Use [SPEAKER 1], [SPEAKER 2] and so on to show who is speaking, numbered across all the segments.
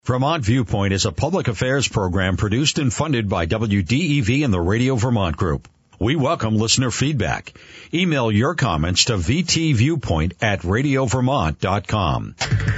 [SPEAKER 1] Vermont Viewpoint is a public affairs program produced and funded by WDEV and the Radio Vermont Group. We welcome listener feedback. Email your comments to vtviewpoint@radiovermont.com.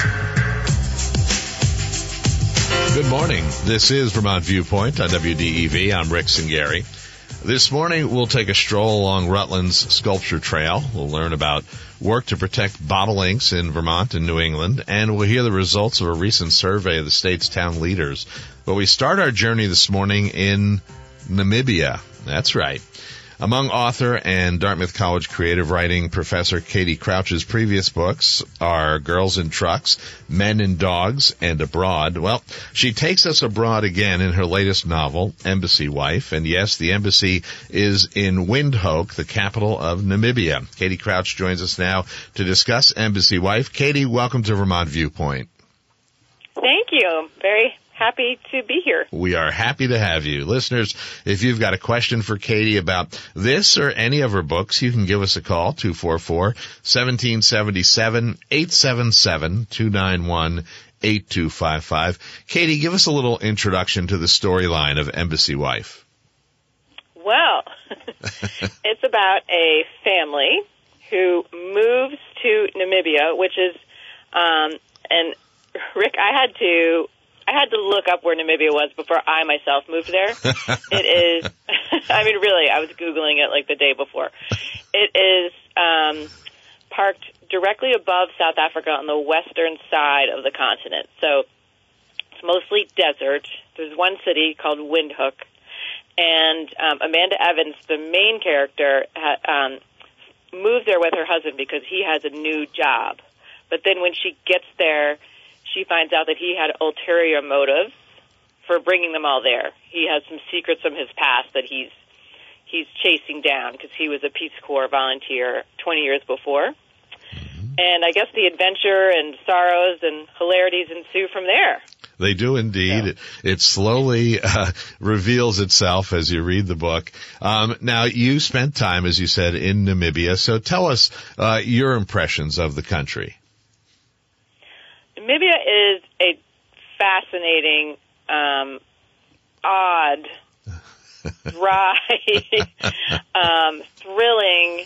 [SPEAKER 2] Good morning. This is Vermont Viewpoint on WDEV. I'm Rick Singari. This morning, we'll take a stroll along Rutland's Sculpture Trail. We'll learn about work to protect bottlenecks in Vermont and New England, and we'll hear the results of a recent survey of the state's town leaders. But we start our journey this morning in Namibia. That's right. Among author and Dartmouth College creative writing professor Katie Crouch's previous books are Girls in Trucks, Men and Dogs, and Abroad. Well, she takes us abroad again in her latest novel, Embassy Wife. And yes, the embassy is in Windhoek, the capital of Namibia. Katie Crouch joins us now to discuss Embassy Wife. Katie, welcome to Vermont Viewpoint.
[SPEAKER 3] Thank you. Very happy to be here.
[SPEAKER 2] We are happy to have you. Listeners, if you've got a question for Katie about this or any of her books, you can give us a call, 244-1777, 877-291-8255. Katie, give us a little introduction to the storyline of Embassy Wife.
[SPEAKER 3] Well, it's about a family who moves to Namibia, which is, and Rick, I had to look up where Namibia was before I myself moved there. It is, I mean, really, I was Googling it like the day before. It is parked directly above South Africa on the western side of the continent. So it's mostly desert. There's one city called Windhoek. And Amanda Evans, the main character, moved there with her husband because he has a new job. But then when she gets there, she finds out that he had ulterior motives for bringing them all there. He has some secrets from his past that he's chasing down because he was a Peace Corps volunteer 20 years before. And I guess the adventure and sorrows and hilarities ensue from there.
[SPEAKER 2] They do indeed. Yeah. It slowly reveals itself as you read the book. Now, you spent time, as you said, in Namibia. So tell us your impressions of the country.
[SPEAKER 3] Namibia is a fascinating, odd, dry, thrilling,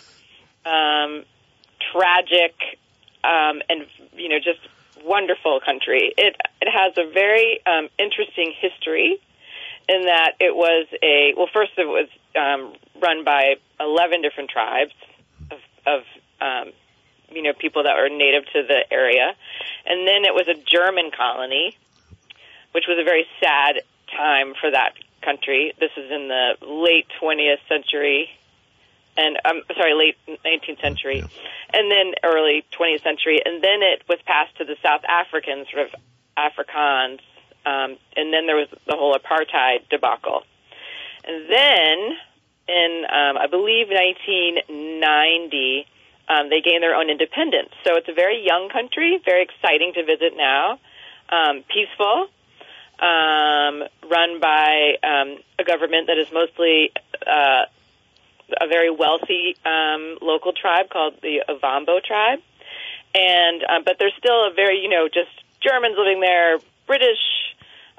[SPEAKER 3] tragic, and just wonderful country. It has a very interesting history in that it was first it was run by 11 different tribes of people that were native to the area. And then it was a German colony, which was a very sad time for that country. This is in the late 20th century, late 19th century, and then early 20th century. And then it was passed to the South Africans, sort of Afrikaans, and then there was the whole apartheid debacle. And then in, I believe, 1990, they gained their own independence. So it's a very young country, very exciting to visit now, peaceful, run by a government that is mostly a very wealthy local tribe called the Ovambo tribe. And but there's still a very, just Germans living there, British,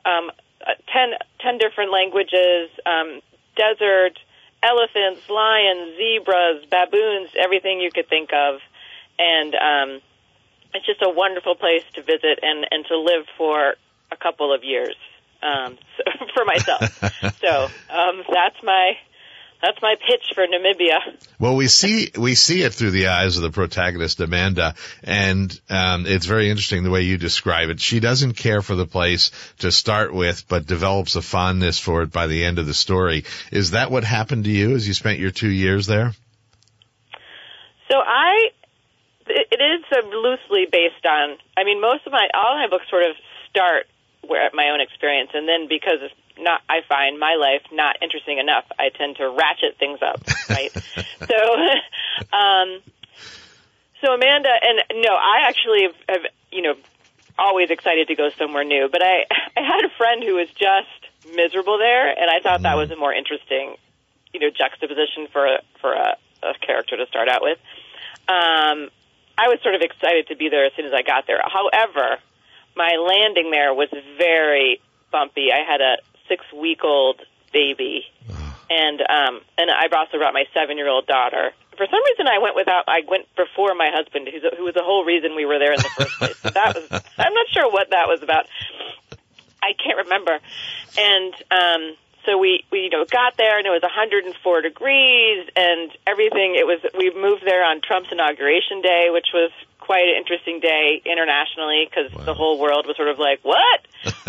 [SPEAKER 3] 10 different languages, desert, elephants, lions, zebras, baboons, everything you could think of. And it's just a wonderful place to visit and to live for a couple of years for myself. So that's my pitch for Namibia.
[SPEAKER 2] Well, we see it through the eyes of the protagonist, Amanda, and it's very interesting the way you describe it. She doesn't care for the place to start with, but develops a fondness for it by the end of the story. Is that what happened to you as you spent your 2 years there?
[SPEAKER 3] So it is loosely based on, all my books sort of start where my own experience, and then because I find my life not interesting enough, I tend to ratchet things up, right? So Amanda, and no, I actually have always excited to go somewhere new, but I had a friend who was just miserable there, and I thought that was a more interesting, juxtaposition for a character to start out with. I was sort of excited to be there as soon as I got there. However, my landing there was very bumpy. I had a 6-week-old baby, and I also brought my 7-year-old daughter. For some reason, I went before my husband, who was the whole reason we were there in the first place. So I'm not sure what that was about. I can't remember. And so we got there, and it was 104 degrees and everything. We moved there on Trump's inauguration day, which was quite an interesting day internationally because the whole world was sort of like, what?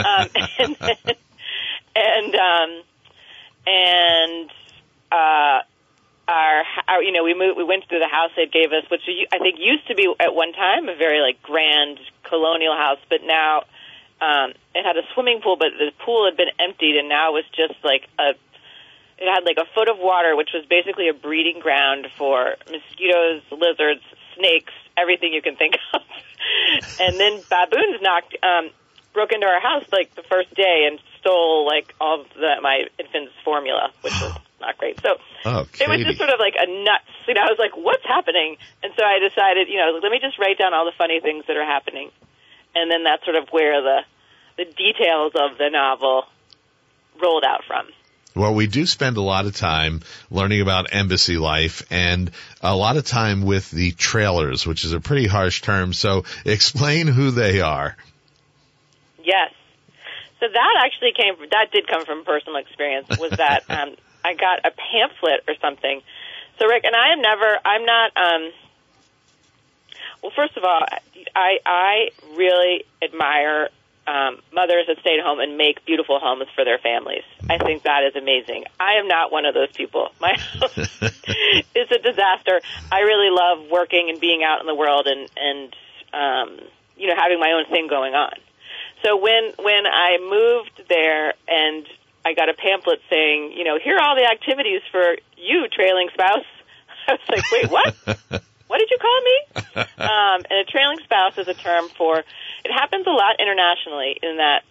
[SPEAKER 3] We went to the house they gave us, which I think used to be at one time a very like grand colonial house, but now it had a swimming pool, but the pool had been emptied, and now it was just like it had like a foot of water, which was basically a breeding ground for mosquitoes, lizards, snakes, everything you can think of. And then baboons broke into our house like the first day and stole like all of my infant's formula, which was not great. So it was just sort of like a nuts. I was like, what's happening? And so I decided, let me just write down all the funny things that are happening. And then that's sort of where the details of the novel rolled out from.
[SPEAKER 2] Well, we do spend a lot of time learning about embassy life and a lot of time with the trailers, which is a pretty harsh term. So explain who they are.
[SPEAKER 3] Yes. So that did come from personal experience, was that I got a pamphlet or something. So, Rick, and I'm not, well, first of all, I really admire mothers that stay at home and make beautiful homes for their families. I think that is amazing. I am not one of those people. My house is a disaster. I really love working and being out in the world and having my own thing going on. So when I moved there and I got a pamphlet saying, here are all the activities for you, trailing spouse, I was like, wait, what? What did you call me? And a trailing spouse is a term for, it happens a lot internationally in that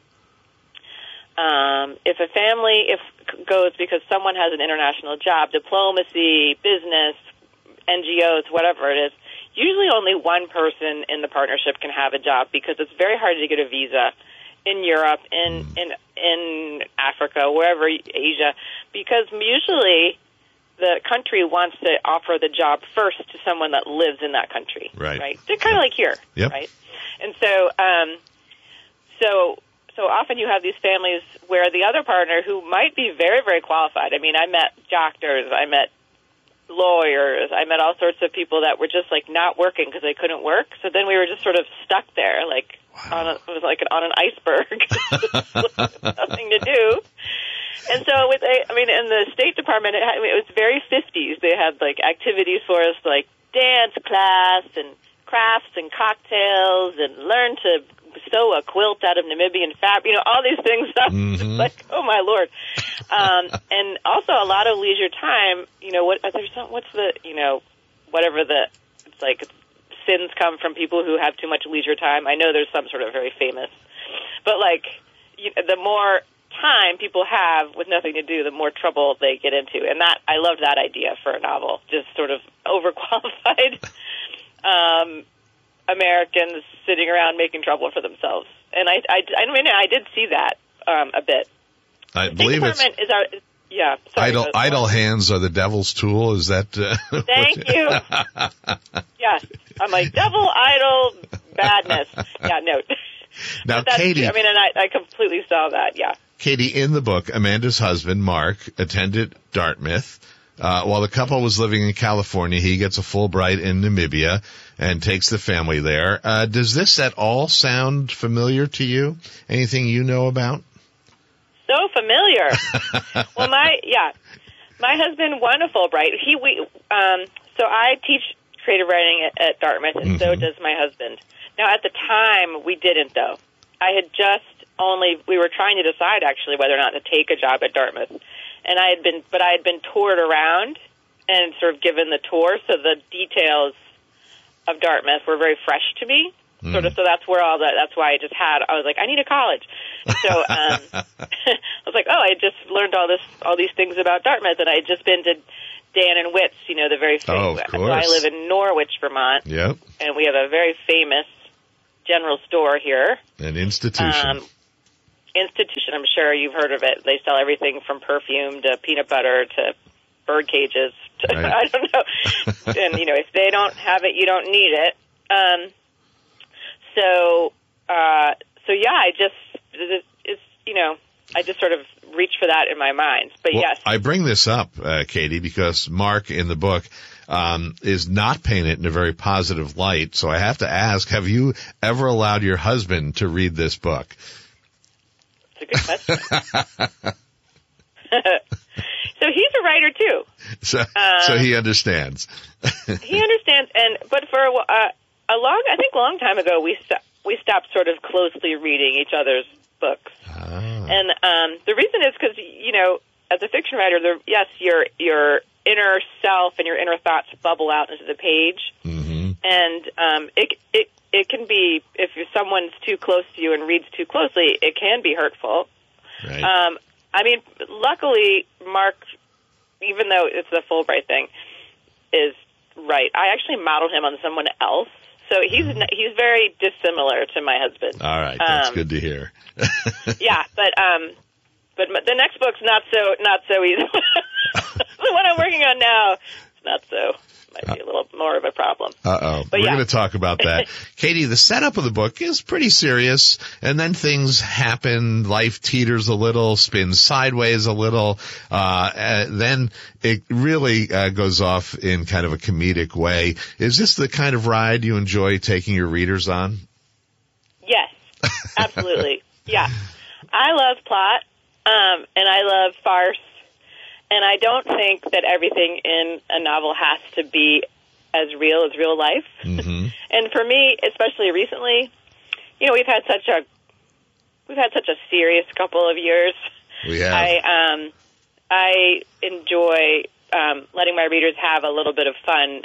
[SPEAKER 3] if a family goes because someone has an international job, diplomacy, business, NGOs, whatever it is, usually only one person in the partnership can have a job because it's very hard to get a visa in Europe, in Africa, wherever, Asia, because usually the country wants to offer the job first to someone that lives in that country, right? They're kind of like here, right? And so, so often you have these families where the other partner, who might be very, very qualified. I mean, I met doctors, I met lawyers, I met all sorts of people that were just like not working because they couldn't work. So then we were just sort of stuck there, like it was like on an iceberg, nothing to do. And so in the State Department, it was very 50s. They had like activities for us, like dance class and crafts and cocktails, and learn to sew a quilt out of Namibian fabric. All these things. Mm-hmm. Like, oh my Lord. And also a lot of leisure time. It's like sins come from people who have too much leisure time. I know there's some sort of very famous, but like the more time people have with nothing to do, the more trouble they get into. And that, I loved that idea for a novel, just sort of overqualified Americans sitting around making trouble for themselves. And I did see that a bit.
[SPEAKER 2] I believe it's idle hands are the devil's tool. Is that?
[SPEAKER 3] Thank you. Yes, I'm like devil, idle, badness. Yeah, no.
[SPEAKER 2] Now, Katie.
[SPEAKER 3] True. And I completely saw that. Yeah.
[SPEAKER 2] Katie, in the book, Amanda's husband, Mark, attended Dartmouth. While the couple was living in California, he gets a Fulbright in Namibia and takes the family there. Does this at all sound familiar to you? Anything you know about?
[SPEAKER 3] So familiar. Well, my husband won a Fulbright. So I teach creative writing at Dartmouth, and so does my husband. Now, at the time, we didn't, though. We were trying to decide, actually, whether or not to take a job at Dartmouth. And I had been toured around and sort of given the tour, so the details of Dartmouth were very fresh to me. So that's where that's why I was like, I need a college. So, I was like, I just learned all these things about Dartmouth, and I had just been to Dan and Witt's, the very famous.
[SPEAKER 2] Oh, of course.
[SPEAKER 3] So I live in Norwich, Vermont.
[SPEAKER 2] Yep.
[SPEAKER 3] And we have a very famous general store here.
[SPEAKER 2] An institution.
[SPEAKER 3] Institution, I'm sure you've heard of it. They sell everything from perfume to peanut butter to bird cages. To,
[SPEAKER 2] Right.
[SPEAKER 3] I don't know. And, if they don't have it, you don't need it. So yeah, I just sort of reach for that in my mind. But
[SPEAKER 2] Well,
[SPEAKER 3] yes.
[SPEAKER 2] I bring this up, Katie, because Mark in the book is not painted in a very positive light. So I have to ask, have you ever allowed your husband to read this book?
[SPEAKER 3] It's a good question. So he's a writer too.
[SPEAKER 2] So he understands.
[SPEAKER 3] He understands, but for a long time ago, we stopped sort of closely reading each other's books. And the reason is because as a fiction writer, yes, your inner self and your inner thoughts bubble out into the page, and it can be, if someone's too close to you and reads too closely, it can be hurtful.
[SPEAKER 2] Right.
[SPEAKER 3] Luckily, Mark, even though it's the Fulbright thing, is right. I actually modeled him on someone else, so he's very dissimilar to my husband.
[SPEAKER 2] All right, that's good to hear.
[SPEAKER 3] Yeah, but the next book's not so easy. The one I'm working on now, it's not so. Might be a little more of a problem.
[SPEAKER 2] Uh-oh. We're going to talk about that. Katie, the setup of the book is pretty serious, and then things happen, life teeters a little, spins sideways a little, then it really goes off in kind of a comedic way. Is this the kind of ride you enjoy taking your readers on?
[SPEAKER 3] Yes, absolutely. Yeah. I love plot, and I love farce. And I don't think that everything in a novel has to be as real life. Mm-hmm. And for me, especially recently, we've had such a serious couple of years.
[SPEAKER 2] We have.
[SPEAKER 3] I enjoy letting my readers have a little bit of fun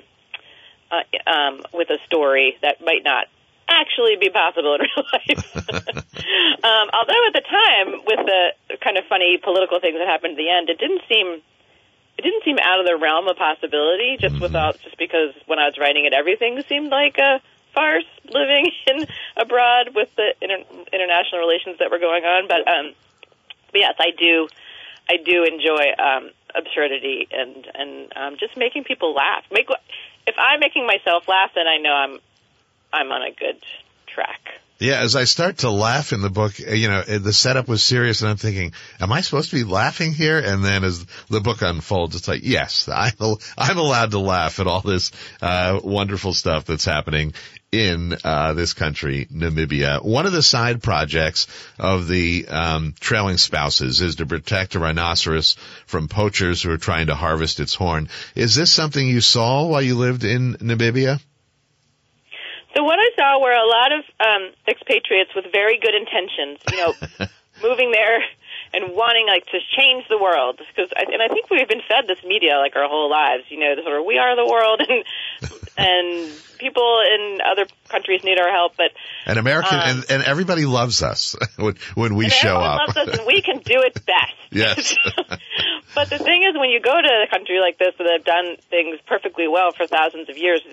[SPEAKER 3] with a story that might not actually be possible in real life. Although at the time, with the kind of funny political things that happened at the end, it didn't seem out of the realm of possibility. Just because when I was writing it, everything seemed like a farce. Living abroad with the international relations that were going on, but yes, I do enjoy absurdity and just making people laugh. If I'm making myself laugh, then I know I'm on a good track.
[SPEAKER 2] Yeah, as I start to laugh in the book, the setup was serious, and I'm thinking, am I supposed to be laughing here? And then as the book unfolds, it's like, yes, I'm allowed to laugh at all this wonderful stuff that's happening in this country, Namibia. One of the side projects of the Trailing Spouses is to protect a rhinoceros from poachers who are trying to harvest its horn. Is this something you saw while you lived in Namibia?
[SPEAKER 3] So what I saw were a lot of expatriates with very good intentions, moving there and wanting to change the world. And I think we've been fed this media our whole lives, the sort of we are the world, and people in other countries need our help. But
[SPEAKER 2] and American and everybody loves us when we show up.
[SPEAKER 3] Loves us, and we can do it best.
[SPEAKER 2] Yes.
[SPEAKER 3] But the thing is, when you go to a country like this that have done things perfectly well for thousands of years,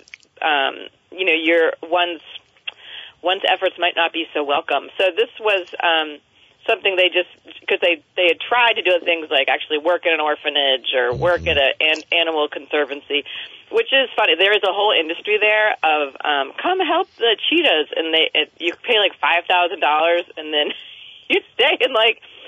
[SPEAKER 3] your one's efforts might not be so welcome. So this was something because they had tried to do things like actually work at an orphanage or work at an animal conservancy, which is funny. There is a whole industry there of come help the cheetahs, and you pay $5,000, and then you stay in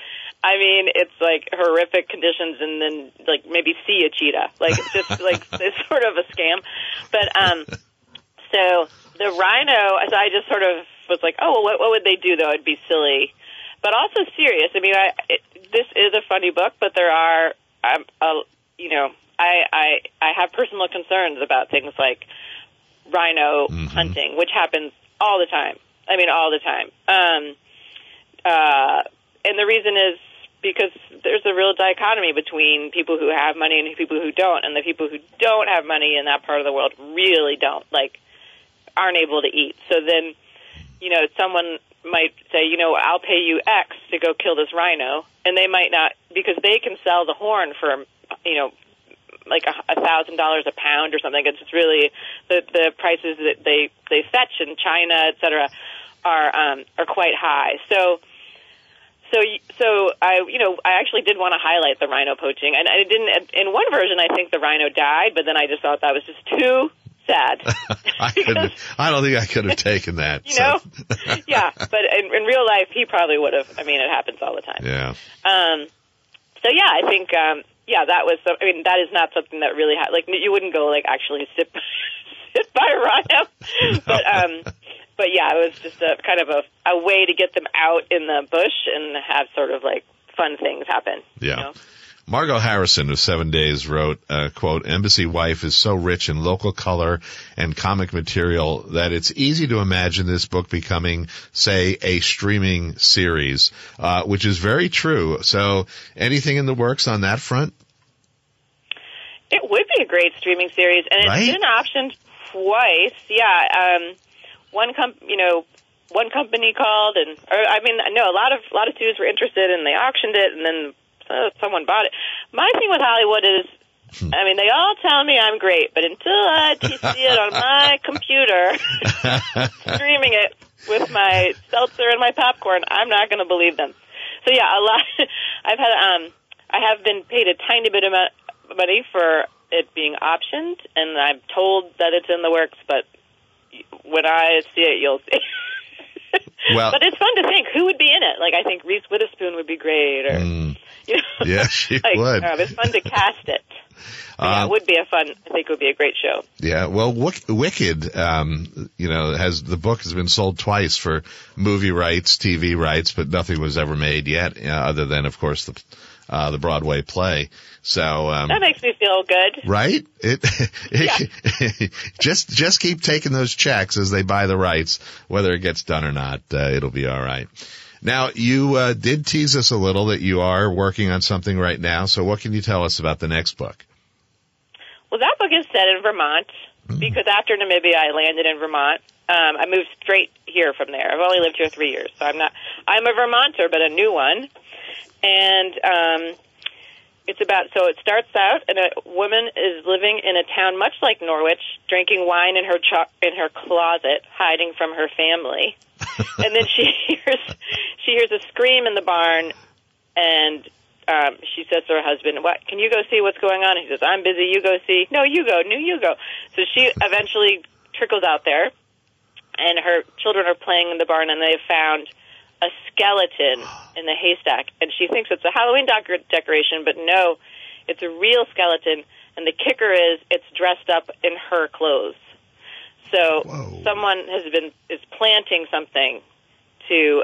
[SPEAKER 3] it's horrific conditions, and then maybe see a cheetah. It's just it's sort of a scam, but. So the rhino, as I just sort of was what would they do, though? It'd be silly, but also serious. I mean, this is a funny book, but there are, I have personal concerns about things like rhino hunting, which happens all the time. I mean, all the time. And the reason is because there's a real dichotomy between people who have money and people who don't, and the people who don't have money in that part of the world really don't, aren't able to eat. So then, someone might say, I'll pay you X to go kill this rhino, and they might not, because they can sell the horn for, like $1,000 a pound or something. It's really the prices that they fetch in China, et cetera, are quite high. So I actually did want to highlight the rhino poaching, and I didn't. In one version, I think the rhino died, but then I just thought that was just too sad.
[SPEAKER 2] I don't think I could have taken that.
[SPEAKER 3] Yeah, but in real life, he probably would have. I mean, it happens all the time.
[SPEAKER 2] Yeah.
[SPEAKER 3] So yeah, I think that was. That is not something that really you wouldn't go actually sit by a rhino, but yeah, it was just a kind of a way to get them out in the bush and have sort of fun things happen.
[SPEAKER 2] Yeah. Margot Harrison of 7 Days wrote, quote, "Embassy Wife is so rich in local color and comic material that it's easy to imagine this book becoming, say, a streaming series," which is very true. So anything in the works on that front?
[SPEAKER 3] It would be a great streaming series, and it's been optioned twice. Yeah. One company called, a lot of studios were interested, and they auctioned it, and then someone bought it. My thing with Hollywood is, they all tell me I'm great, but until I see it on my computer, streaming it with my seltzer and my popcorn, I'm not going to believe them. So yeah, a lot. I have been paid a tiny bit of money for it being optioned, and I'm told that it's in the works, but when I see it, you'll see.
[SPEAKER 2] Well,
[SPEAKER 3] but it's fun to think who would be in it. I think Reese Witherspoon would be great, or
[SPEAKER 2] yeah, she would.
[SPEAKER 3] It's fun to cast it. It would be I think it would be a great show.
[SPEAKER 2] Yeah, well, Wicked, the book has been sold twice for movie rights, TV rights, but nothing was ever made yet, other than, of course, the Broadway play. So
[SPEAKER 3] that makes me feel good,
[SPEAKER 2] right? Just keep taking those checks as they buy the rights, whether it gets done or not. It'll be all right. Now, you did tease us a little that you are working on something right now. So, what can you tell us about the next book?
[SPEAKER 3] Well, that book is set in Vermont because after Namibia, I landed in Vermont. I moved straight here from there. I've only lived here 3 years, so I'm a Vermonter, but a new one. And it starts out, and a woman is living in a town much like Norwich, drinking wine in her closet, hiding from her family. And then she hears a scream in the barn, and she says to her husband, "What? Can you go see what's going on?" And he says, "I'm busy. You go see." "No, you go. No, you go." So she eventually trickles out there, and her children are playing in the barn, and they have found a skeleton in the haystack, and she thinks it's a Halloween decoration, but no, it's a real skeleton, and the kicker is it's dressed up in her clothes. So someone is planting something to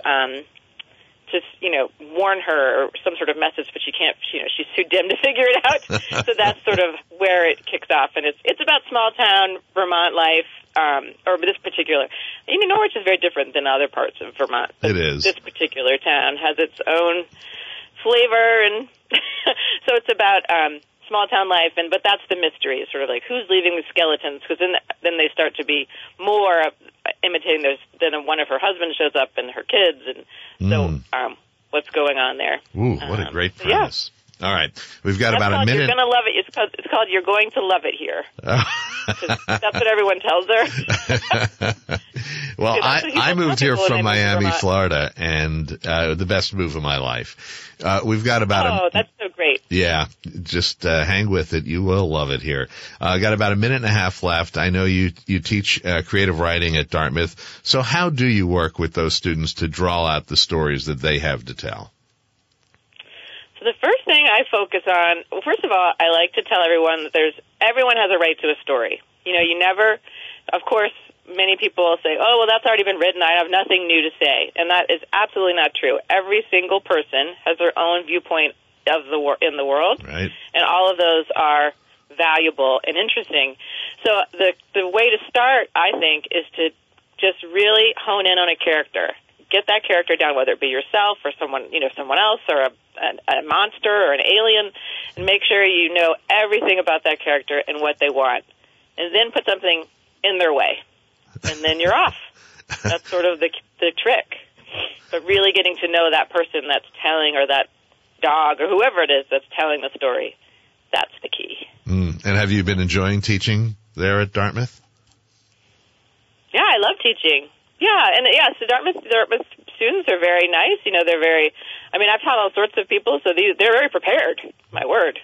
[SPEAKER 3] warn her, or some sort of message, but she can't, she's too dim to figure it out. So that's sort of where it kicks off, and it's about small town Vermont life, or this particular, Norwich is very different than other parts of Vermont.
[SPEAKER 2] It is.
[SPEAKER 3] This particular town has its own flavor, and so it's about small town life, but that's the mystery, sort of who's leaving the skeletons, because then they start to be more imitating those. Then one of her husbands shows up and her kids, and so what's going on there?
[SPEAKER 2] Ooh, what a great premise. Yeah. All right, we've got about a minute.
[SPEAKER 3] You're going to love it. It's called You're Going to Love It Here. That's what everyone tells her.
[SPEAKER 2] Well, I moved here from Miami, Florida, and the best move of my life. We've got about
[SPEAKER 3] that's so great.
[SPEAKER 2] Yeah, just hang with it. You will love it here. Got about a minute and a half left. I know you teach creative writing at Dartmouth. So how do you work with those students to draw out the stories that they have to tell?
[SPEAKER 3] So the first thing I focus on, well, first of all, I like to tell everyone that everyone has a right to a story. You never, of course, many people will say, "Oh, well, that's already been written. I have nothing new to say," and that is absolutely not true. Every single person has their own viewpoint in the world,
[SPEAKER 2] right?
[SPEAKER 3] And all of those are valuable and interesting. So the way to start, I think, is to just really hone in on a character. Get that character down, whether it be yourself or someone else, or a monster or an alien, and make sure you know everything about that character and what they want, and then put something in their way, and then you're off. That's sort of the trick. But really getting to know that person that's telling, or that dog, or whoever it is that's telling the story, that's the key.
[SPEAKER 2] And have you been enjoying teaching there at Dartmouth?
[SPEAKER 3] Yeah, I love teaching. Yeah, and so Dartmouth students are very nice. You know, they're very. I mean, I've taught all sorts of people, so they're very prepared. My word,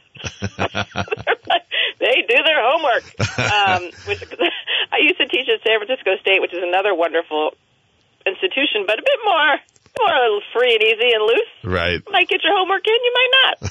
[SPEAKER 3] they do their homework. Which I used to teach at San Francisco State, which is another wonderful institution, but a bit more free and easy and loose.
[SPEAKER 2] Right.
[SPEAKER 3] You might get your homework in, you might not.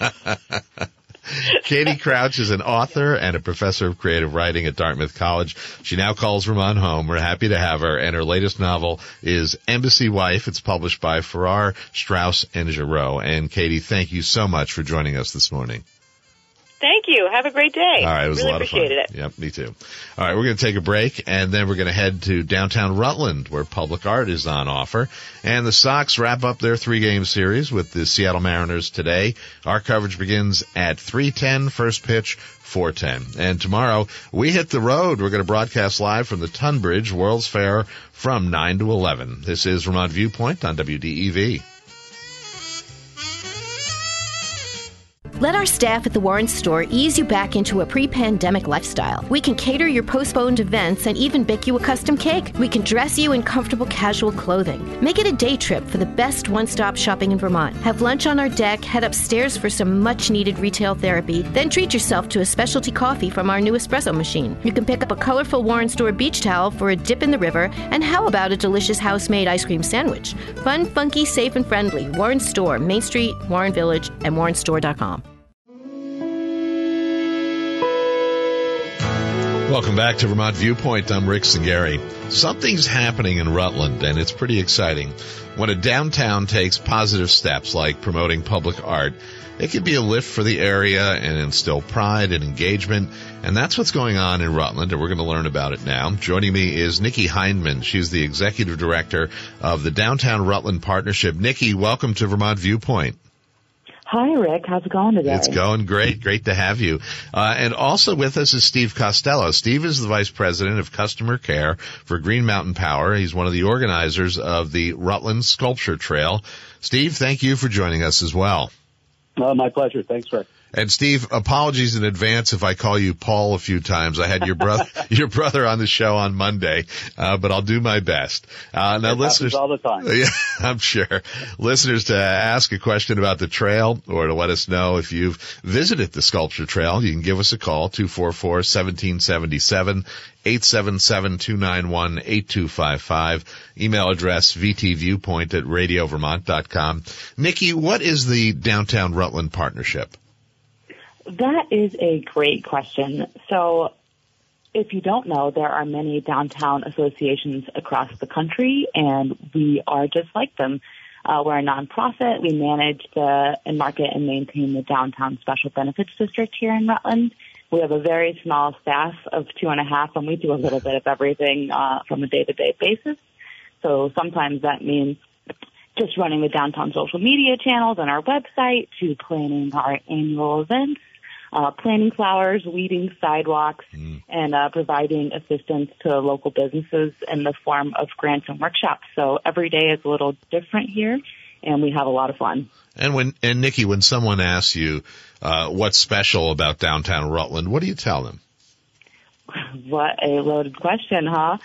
[SPEAKER 2] Katie Crouch is an author and a professor of creative writing at Dartmouth College. She now calls Vermont home. We're happy to have her. And her latest novel is Embassy Wife. It's published by Farrar, Straus, and Giroux. And Katie, thank you so much for joining us this morning.
[SPEAKER 3] Thank you. Have a great day.
[SPEAKER 2] All right, it was
[SPEAKER 3] really
[SPEAKER 2] a lot of fun.
[SPEAKER 3] Appreciated it.
[SPEAKER 2] Yep, me too. All right, we're going to take a break, and then we're going to head to downtown Rutland, where public art is on offer. And the Sox wrap up their 3-game series with the Seattle Mariners today. Our coverage begins at 3:10, first pitch, 4:10. And tomorrow, we hit the road. We're going to broadcast live from the Tunbridge World's Fair from 9 to 11. This is Vermont Viewpoint on WDEV.
[SPEAKER 4] Let our staff at the Warren Store ease you back into a pre-pandemic lifestyle. We can cater your postponed events and even bake you a custom cake. We can dress you in comfortable casual clothing. Make it a day trip for the best one-stop shopping in Vermont. Have lunch on our deck, head upstairs for some much-needed retail therapy, then treat yourself to a specialty coffee from our new espresso machine. You can pick up a colorful Warren Store beach towel for a dip in the river, and how about a delicious house-made ice cream sandwich? Fun, funky, safe, and friendly. Warren Store, Main Street, Warren Village, and warrenstore.com.
[SPEAKER 2] Welcome back to Vermont Viewpoint. I'm Rick Singari. Something's happening in Rutland, and it's pretty exciting. When a downtown takes positive steps like promoting public art, it can be a lift for the area and instill pride and engagement. And that's what's going on in Rutland, and we're going to learn about it now. Joining me is Nikki Hindman. She's the executive director of the Downtown Rutland Partnership. Nikki, welcome to Vermont Viewpoint.
[SPEAKER 5] Hi, Rick. How's it going today?
[SPEAKER 2] It's going great. Great to have you. And also with us is Steve Costello. Steve is the Vice President of Customer Care for Green Mountain Power. He's one of the organizers of the Rutland Sculpture Trail. Steve, thank you for joining us as well.
[SPEAKER 6] My pleasure. Thanks, Rick.
[SPEAKER 2] And Steve, apologies in advance if I call you Paul a few times. I had your brother on the show on Monday, but I'll do my best. Now, listeners,
[SPEAKER 6] all the time.
[SPEAKER 2] Yeah, I'm sure. Listeners, to ask a question about the trail or to let us know if you've visited the Sculpture Trail, you can give us a call, 244-1777. 877-291-8255. Email address vtviewpoint@radiovermont.com. Nikki, what is the Downtown Rutland Partnership?
[SPEAKER 5] That is a great question. So if you don't know, there are many downtown associations across the country, and we are just like them. We're a nonprofit. We manage and market and maintain the Downtown Special Benefits District here in Rutland. We have a very small staff of 2.5, and we do a little bit of everything from a day-to-day basis. So sometimes that means just running the downtown social media channels on our website to planning our annual events, planting flowers, weeding sidewalks, and providing assistance to local businesses in the form of grants and workshops. So every day is a little different here, and we have a lot of fun.
[SPEAKER 2] And Nikki, when someone asks you what's special about downtown Rutland, what do you tell them?
[SPEAKER 5] What a loaded question, huh?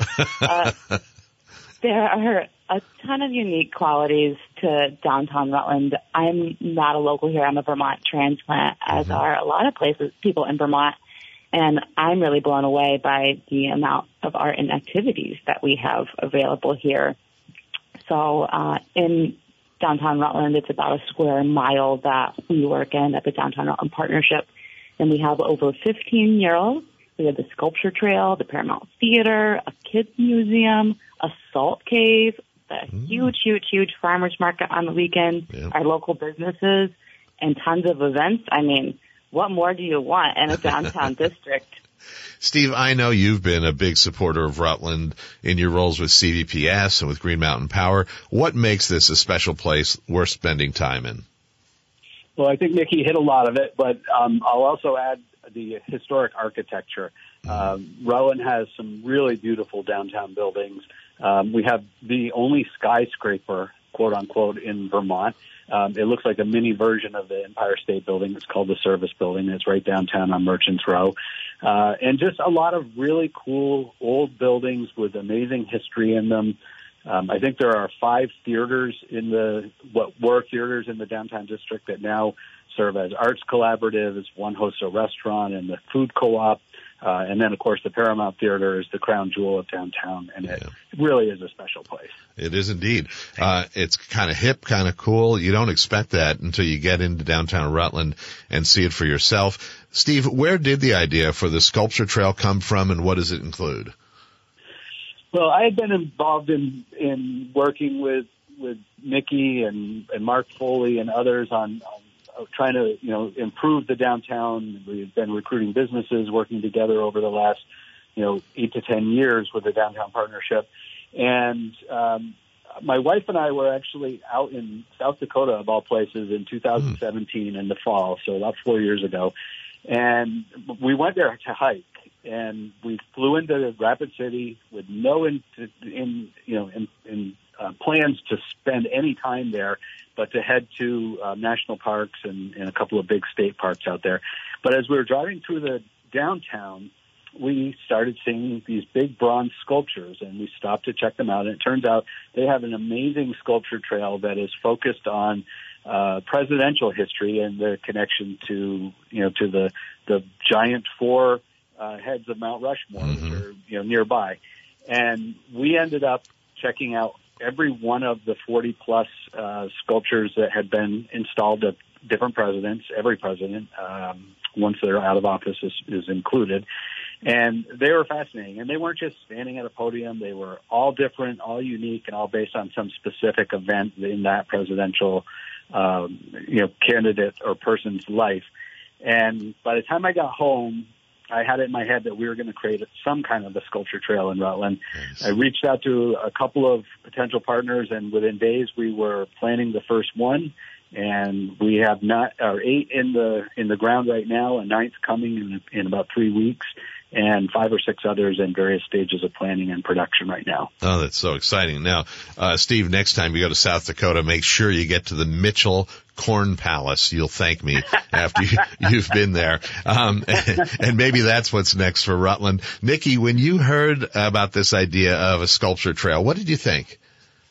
[SPEAKER 5] There are a ton of unique qualities to downtown Rutland. I'm not a local here. I'm a Vermont transplant, as are a lot of people in Vermont. And I'm really blown away by the amount of art and activities that we have available here. So in downtown Rutland, it's about a square mile that we work in at the Downtown Rutland Partnership. And we have over 15 murals. We have the Sculpture Trail, the Paramount Theater, a kids museum, a salt cave, a huge farmers market on the weekend, our local businesses, and tons of events. I mean, what more do you want in a downtown district?
[SPEAKER 2] Steve, I know you've been a big supporter of Rutland in your roles with CVPS and with Green Mountain Power. What makes this a special place worth spending time in?
[SPEAKER 6] Well, I think Nikki hit a lot of it, but I'll also add the historic architecture. Rutland has some really beautiful downtown buildings. We have the only skyscraper quote unquote, in Vermont. It looks like a mini version of the Empire State Building. It's called the Service Building. It's right downtown on Merchants Row. And just a lot of really cool old buildings with amazing history in them. I think there are 5 theaters what were theaters in the downtown district that now serve as arts collaboratives. One hosts a restaurant and the food co-op. And then, of course, the Paramount Theater is the crown jewel of downtown, and it really is a special place.
[SPEAKER 2] It is indeed. It's kind of hip, kind of cool. You don't expect that until you get into downtown Rutland and see it for yourself. Steve, where did the idea for the sculpture trail come from, and what does it include?
[SPEAKER 6] Well, I had been involved in working with Mickey and Mark Foley and others on trying to, improve the downtown. We've been recruiting businesses, working together over the last, 8 to 10 years with the Downtown Partnership. And my wife and I were actually out in South Dakota, of all places, in 2017 in the fall, so about 4 years ago. And we went there to hike. And we flew into Rapid City with no plans to spend any time there, but to head to national parks and a couple of big state parks out there. But as we were driving through the downtown, we started seeing these big bronze sculptures, and we stopped to check them out. And it turns out they have an amazing sculpture trail that is focused on presidential history and the connection to the giant 4 heads of Mount Rushmore, which are nearby. And we ended up checking out every one of the 40-plus sculptures that had been installed of different presidents, every president, once they're out of office is included. And they were fascinating. And they weren't just standing at a podium. They were all different, all unique, and all based on some specific event in that presidential candidate or person's life. And by the time I got home, I had it in my head that we were going to create some kind of a sculpture trail in Rutland. Nice. I reached out to a couple of potential partners, and within days we were planning the first one. And we have 8 in the ground right now, a 9th coming in about 3 weeks, and 5 or 6 others in various stages of planning and production right now.
[SPEAKER 2] Oh, that's so exciting. Now, Steve, next time you go to South Dakota, make sure you get to the Mitchell Corn Palace. You'll thank me after you've been there. And maybe that's what's next for Rutland. Nikki, when you heard about this idea of a sculpture trail, what did you think?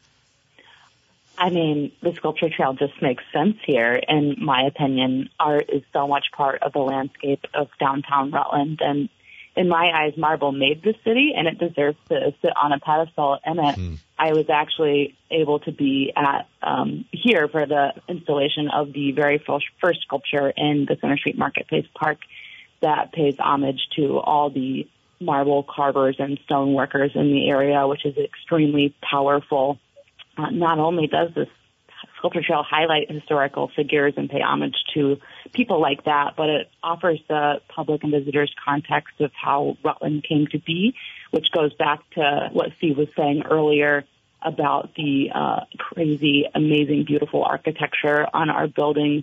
[SPEAKER 5] I mean, the sculpture trail just makes sense here. In my opinion, art is so much part of the landscape of downtown Rutland. And in my eyes, marble made the city, and it deserves to sit on a pedestal in it. I was actually able to be at here for the installation of the very first sculpture in the Center Street Marketplace Park that pays homage to all the marble carvers and stone workers in the area, which is extremely powerful. Not only does this sculpture trail highlight historical figures and pay homage to people like that, but it offers the public and visitors context of how Rutland came to be, which goes back to what Steve was saying earlier about the crazy, amazing, beautiful architecture on our buildings.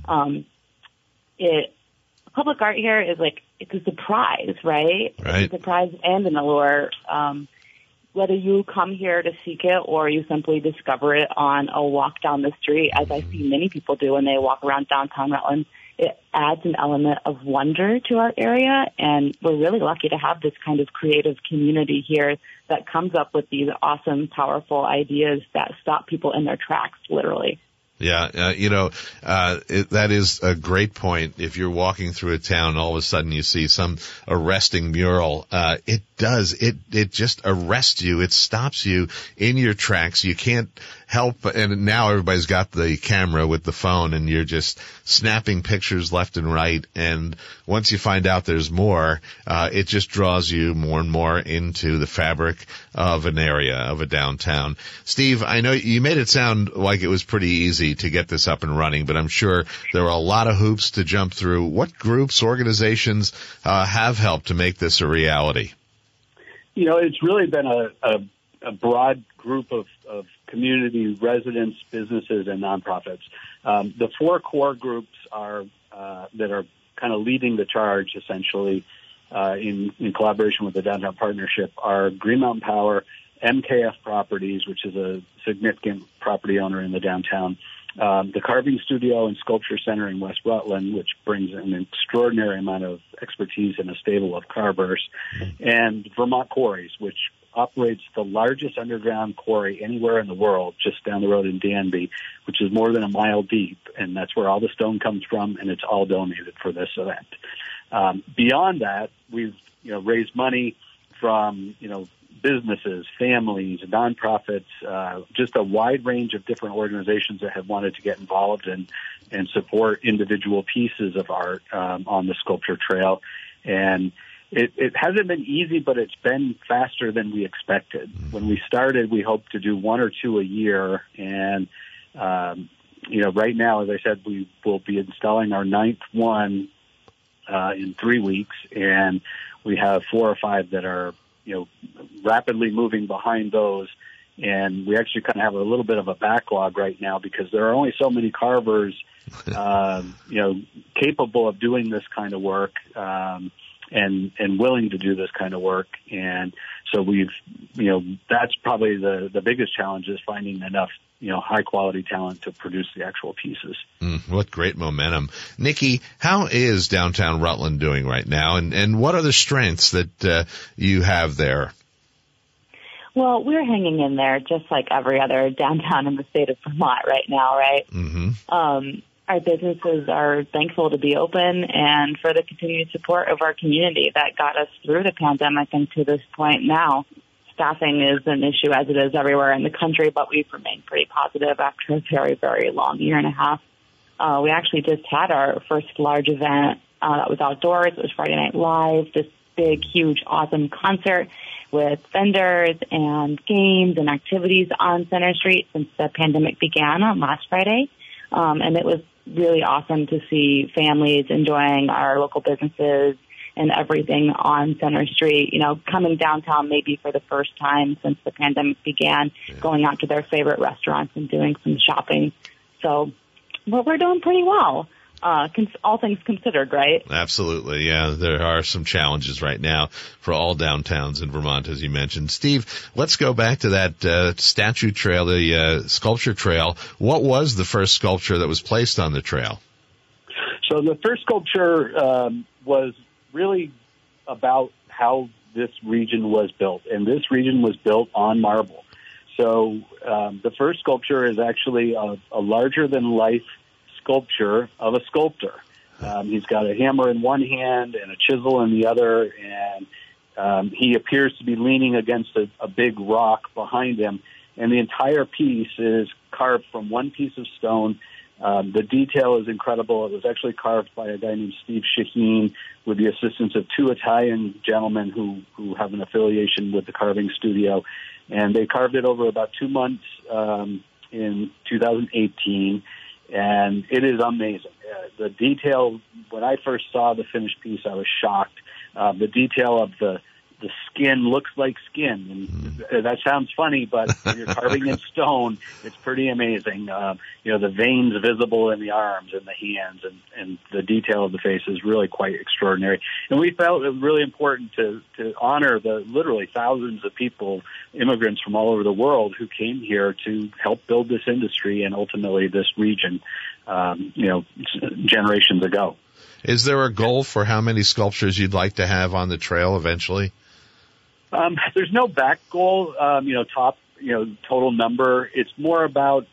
[SPEAKER 5] Public art here is it's a surprise, right?
[SPEAKER 2] Right.
[SPEAKER 5] It's a surprise and an allure. Whether you come here to seek it or you simply discover it on a walk down the street, as I see many people do when they walk around downtown Rutland, it adds an element of wonder to our area, and we're really lucky to have this kind of creative community here that comes up with these awesome, powerful ideas that stop people in their tracks, literally.
[SPEAKER 2] Yeah, that is a great point. If you're walking through a town and all of a sudden you see some arresting mural, it just arrests you. It stops you in your tracks. You can't help, and now everybody's got the camera with the phone and you're just snapping pictures left and right. And once you find out there's more, it just draws you more and more into the fabric of an area, of a downtown. Steve, I know you made it sound like it was pretty easy to get this up and running, but I'm sure there were a lot of hoops to jump through. What groups, organizations, have helped to make this a reality?
[SPEAKER 6] It's really been a broad group of community residents, businesses, and nonprofits. The 4 core groups that are kind of leading the charge, essentially, in collaboration with the Downtown Partnership, are Green Mountain Power, MKF Properties, which is a significant property owner in the downtown, the Carving Studio and Sculpture Center in West Rutland, which brings an extraordinary amount of expertise and a stable of carvers, and Vermont Quarries, which operates the largest underground quarry anywhere in the world, just down the road in Danby, which is more than a mile deep, and that's where all the stone comes from, and it's all donated for this event. Beyond that, we've raised money from businesses, families, nonprofits, just a wide range of different organizations that have wanted to get involved and support individual pieces of art on the sculpture trail. And it hasn't been easy, but it's been faster than we expected. When we started, we hoped to do 1 or 2 a year. And, right now, as I said, we will be installing our 9th one in 3 weeks. And we have 4 or 5 that are, rapidly moving behind those. And we actually kind of have a little bit of a backlog right now because there are only so many carvers, capable of doing this kind of work. And willing to do this kind of work. And so we've, that's probably the biggest challenge is finding enough, high quality talent to produce the actual pieces.
[SPEAKER 2] What great momentum. Nikki, how is downtown Rutland doing right now? And what are the strengths that you have there?
[SPEAKER 5] Well, we're hanging in there just like every other downtown in the state of Vermont right now, right? Mm-hmm. Our businesses are thankful to be open and for the continued support of our community that got us through the pandemic and to this point now. Staffing is an issue as it is everywhere in the country, but we've remained pretty positive after a very, very long year and a half. We actually just had our first large event that was outdoors. It was Friday Night Live, this big, huge, awesome concert with vendors and games and activities on Center Street since the pandemic began on last Friday. And it was really awesome to see families enjoying our local businesses and everything on Center Street, coming downtown maybe for the first time since the pandemic began, going out to their favorite restaurants and doing some shopping. So we're doing pretty well. All things considered, right?
[SPEAKER 2] Absolutely, yeah. There are some challenges right now for all downtowns in Vermont, as you mentioned. Steve, let's go back to that statue trail, the sculpture trail. What was the first sculpture that was placed on the trail?
[SPEAKER 6] So the first sculpture was really about how this region was built, and this region was built on marble. So the first sculpture is actually a larger-than-life sculpture of a sculptor. He's got a hammer in one hand and a chisel in the other, and he appears to be leaning against a big rock behind him. And the entire piece is carved from one piece of stone. The detail is incredible. It was actually carved by a guy named Steve Shaheen with the assistance of 2 Italian gentlemen who have an affiliation with the Carving Studio. And they carved it over about 2 months in 2018. And it is amazing. The detail, when I first saw the finished piece, I was shocked. The detail of the skin looks like skin. And that sounds funny, but when you're carving in stone, it's pretty amazing. The veins visible in the arms and the hands and the detail of the face is really quite extraordinary. And we felt it was really important to honor the literally thousands of people, immigrants from all over the world who came here to help build this industry and ultimately this region, generations ago.
[SPEAKER 2] Is there a goal for how many sculptures you'd like to have on the trail eventually?
[SPEAKER 6] There's no back goal, total number. It's more about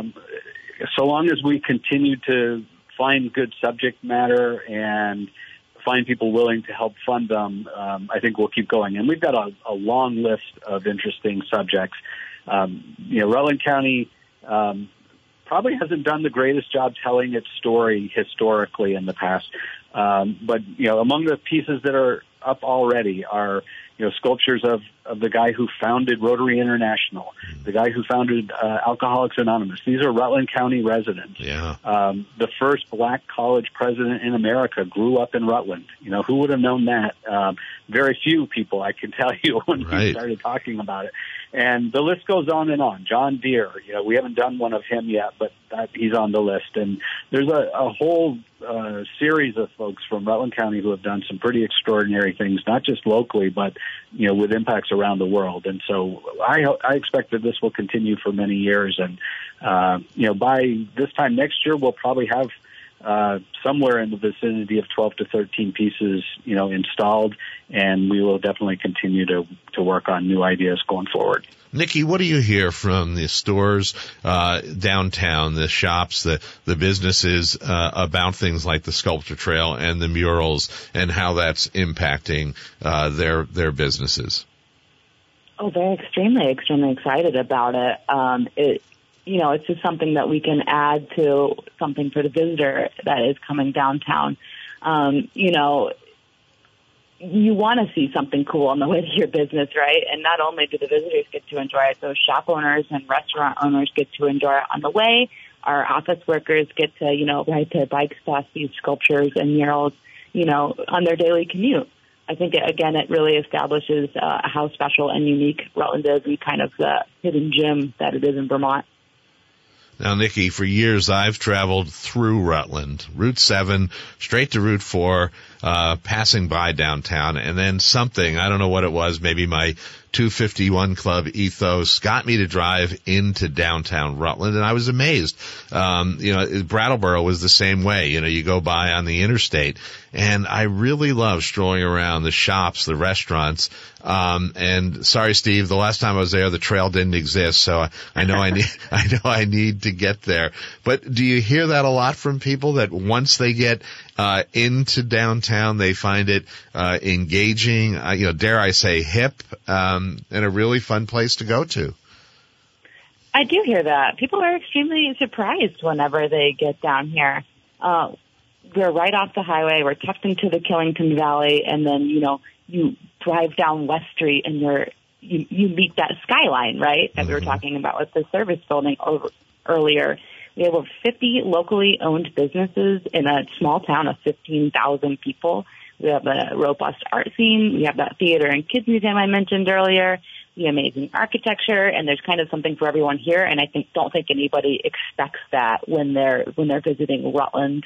[SPEAKER 6] so long as we continue to find good subject matter and find people willing to help fund them, I think we'll keep going. And we've got a long list of interesting subjects. Rutland County probably hasn't done the greatest job telling its story historically in the past. But among the pieces that are up already are sculptures of the guy who founded Rotary International, the guy who founded Alcoholics Anonymous. These are Rutland County residents. Yeah. The first black college president in America grew up in Rutland. Who would have known that? Very few people, I can tell you, when we started talking about it. And the list goes on and on. John Deere, we haven't done one of him yet, but he's on the list. And there's a whole series of folks from Rutland County who have done some pretty extraordinary things, not just locally, but, with impacts around the world. And so I expect that this will continue for many years. And, by this time next year, we'll probably have somewhere in the vicinity of 12 to 13 pieces, installed, and we will definitely continue to work on new ideas going forward.
[SPEAKER 2] Nikki, what do you hear from the stores downtown, the shops, the businesses about things like the Sculpture Trail and the murals, and how that's impacting their businesses?
[SPEAKER 5] Oh, they're extremely excited about it. It's just something that we can add to something for the visitor that is coming downtown. You want to see something cool on the way to your business, right? And not only do the visitors get to enjoy it, those shop owners and restaurant owners get to enjoy it on the way. Our office workers get to, ride their bikes past these sculptures and murals, on their daily commute. I think, it really establishes how special and unique Rutland is and kind of the hidden gem that it is in Vermont.
[SPEAKER 2] Now, Nikki, for years I've traveled through Rutland, Route 7, straight to Route 4, passing by downtown, and then something, I don't know what it was, maybe my 251 Club ethos got me to drive into downtown Rutland, and I was amazed. Brattleboro was the same way. You go by on the interstate, and I really love strolling around the shops, the restaurants. And sorry, Steve, the last time I was there, the trail didn't exist, so I know I need to get there. But do you hear that a lot from people, that once they get into downtown, they find it engaging, dare I say hip, and a really fun place to go to?
[SPEAKER 5] I do hear that. People are extremely surprised whenever they get down here. We're right off the highway. We're tucked into the Killington Valley, and then, you drive down West Street and you meet that skyline, right? That we were talking about with the service building earlier. We have over 50 locally owned businesses in a small town of 15,000 people. We have a robust art scene. We have that theater and kids museum I mentioned earlier. We have amazing architecture, and there's kind of something for everyone here. And I don't think anybody expects that when they're visiting Rutland.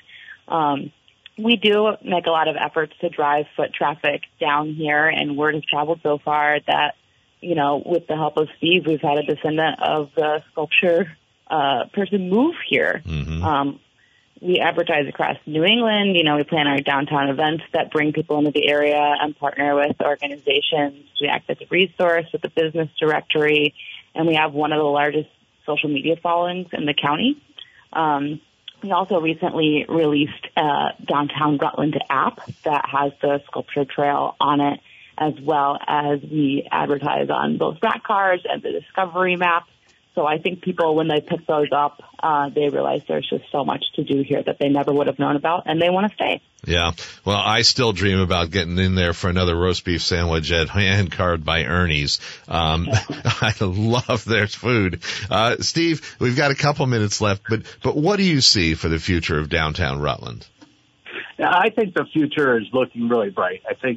[SPEAKER 5] We do make a lot of efforts to drive foot traffic down here, and word has traveled so far that, with the help of Steve, we've had a descendant of the sculpture person move here. Mm-hmm. We advertise across New England. We plan our downtown events that bring people into the area and partner with organizations. We act as a resource with the business directory, and we have one of the largest social media followings in the county. We also recently released a Downtown Rutland app that has the Sculpture Trail on it, as well as we advertise on both rat cars and the Discovery map. So I think people, when they pick those up, they realize there's just so much to do here that they never would have known about, and they want to stay.
[SPEAKER 2] Yeah. Well, I still dream about getting in there for another roast beef sandwich at Hand Carved by Ernie's. I love their food. Steve, we've got a couple minutes left, but what do you see for the future of downtown Rutland?
[SPEAKER 6] I think the future is looking really bright. I think,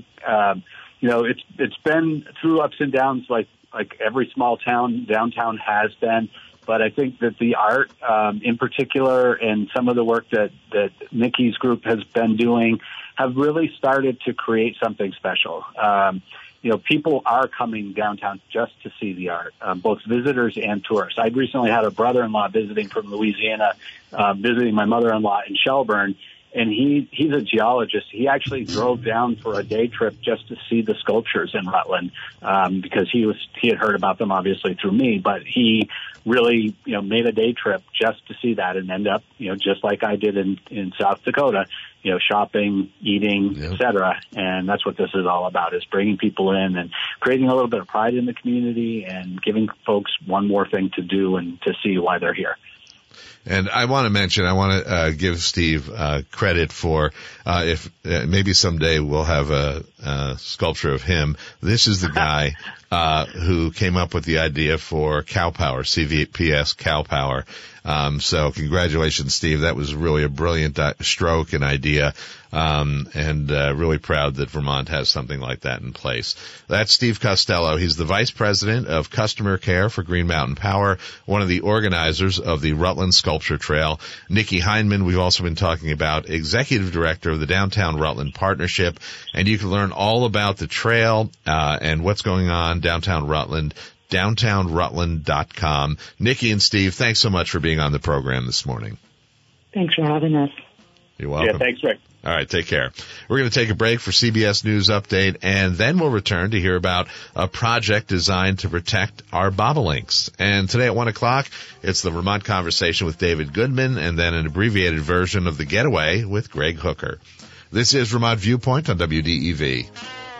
[SPEAKER 6] it's been through ups and downs like every small town, downtown has been. But I think that the art, in particular, and some of the work that Nikki's group has been doing have really started to create something special. People are coming downtown just to see the art, both visitors and tourists. I recently had a brother-in-law visiting from Louisiana, visiting my mother-in-law in Shelburne. And he's a geologist. He actually drove down for a day trip just to see the sculptures in Rutland, because he had heard about them obviously through me, but he really, made a day trip just to see that and end up, just like I did in South Dakota, shopping, eating, et cetera. And that's what this is all about, is bringing people in and creating a little bit of pride in the community and giving folks one more thing to do and to see why they're here.
[SPEAKER 2] And I want to give Steve credit for if maybe someday we'll have a sculpture of him. This is the guy who came up with the idea for Cow Power, CVPS Cow Power. So congratulations, Steve. That was really a brilliant stroke and idea. And really proud that Vermont has something like that in place. That's Steve Costello. He's the Vice President of Customer Care for Green Mountain Power, one of the organizers of the Rutland Sculpture Trail. Nikki Hindman, we've also been talking about, Executive Director of the Downtown Rutland Partnership. And you can learn all about the trail and what's going on downtown Rutland, downtownrutland.com. Nikki and Steve, thanks so much for being on the program this morning.
[SPEAKER 5] Thanks for having us.
[SPEAKER 2] You're welcome.
[SPEAKER 6] Yeah, thanks, Rick.
[SPEAKER 2] All right, take care. We're going to take a break for CBS News Update, and then we'll return to hear about a project designed to protect our bobolinks. And today at 1 o'clock, it's the Vermont Conversation with David Goodman, and then an abbreviated version of The Getaway with Greg Hooker. This is Vermont Viewpoint on WDEV.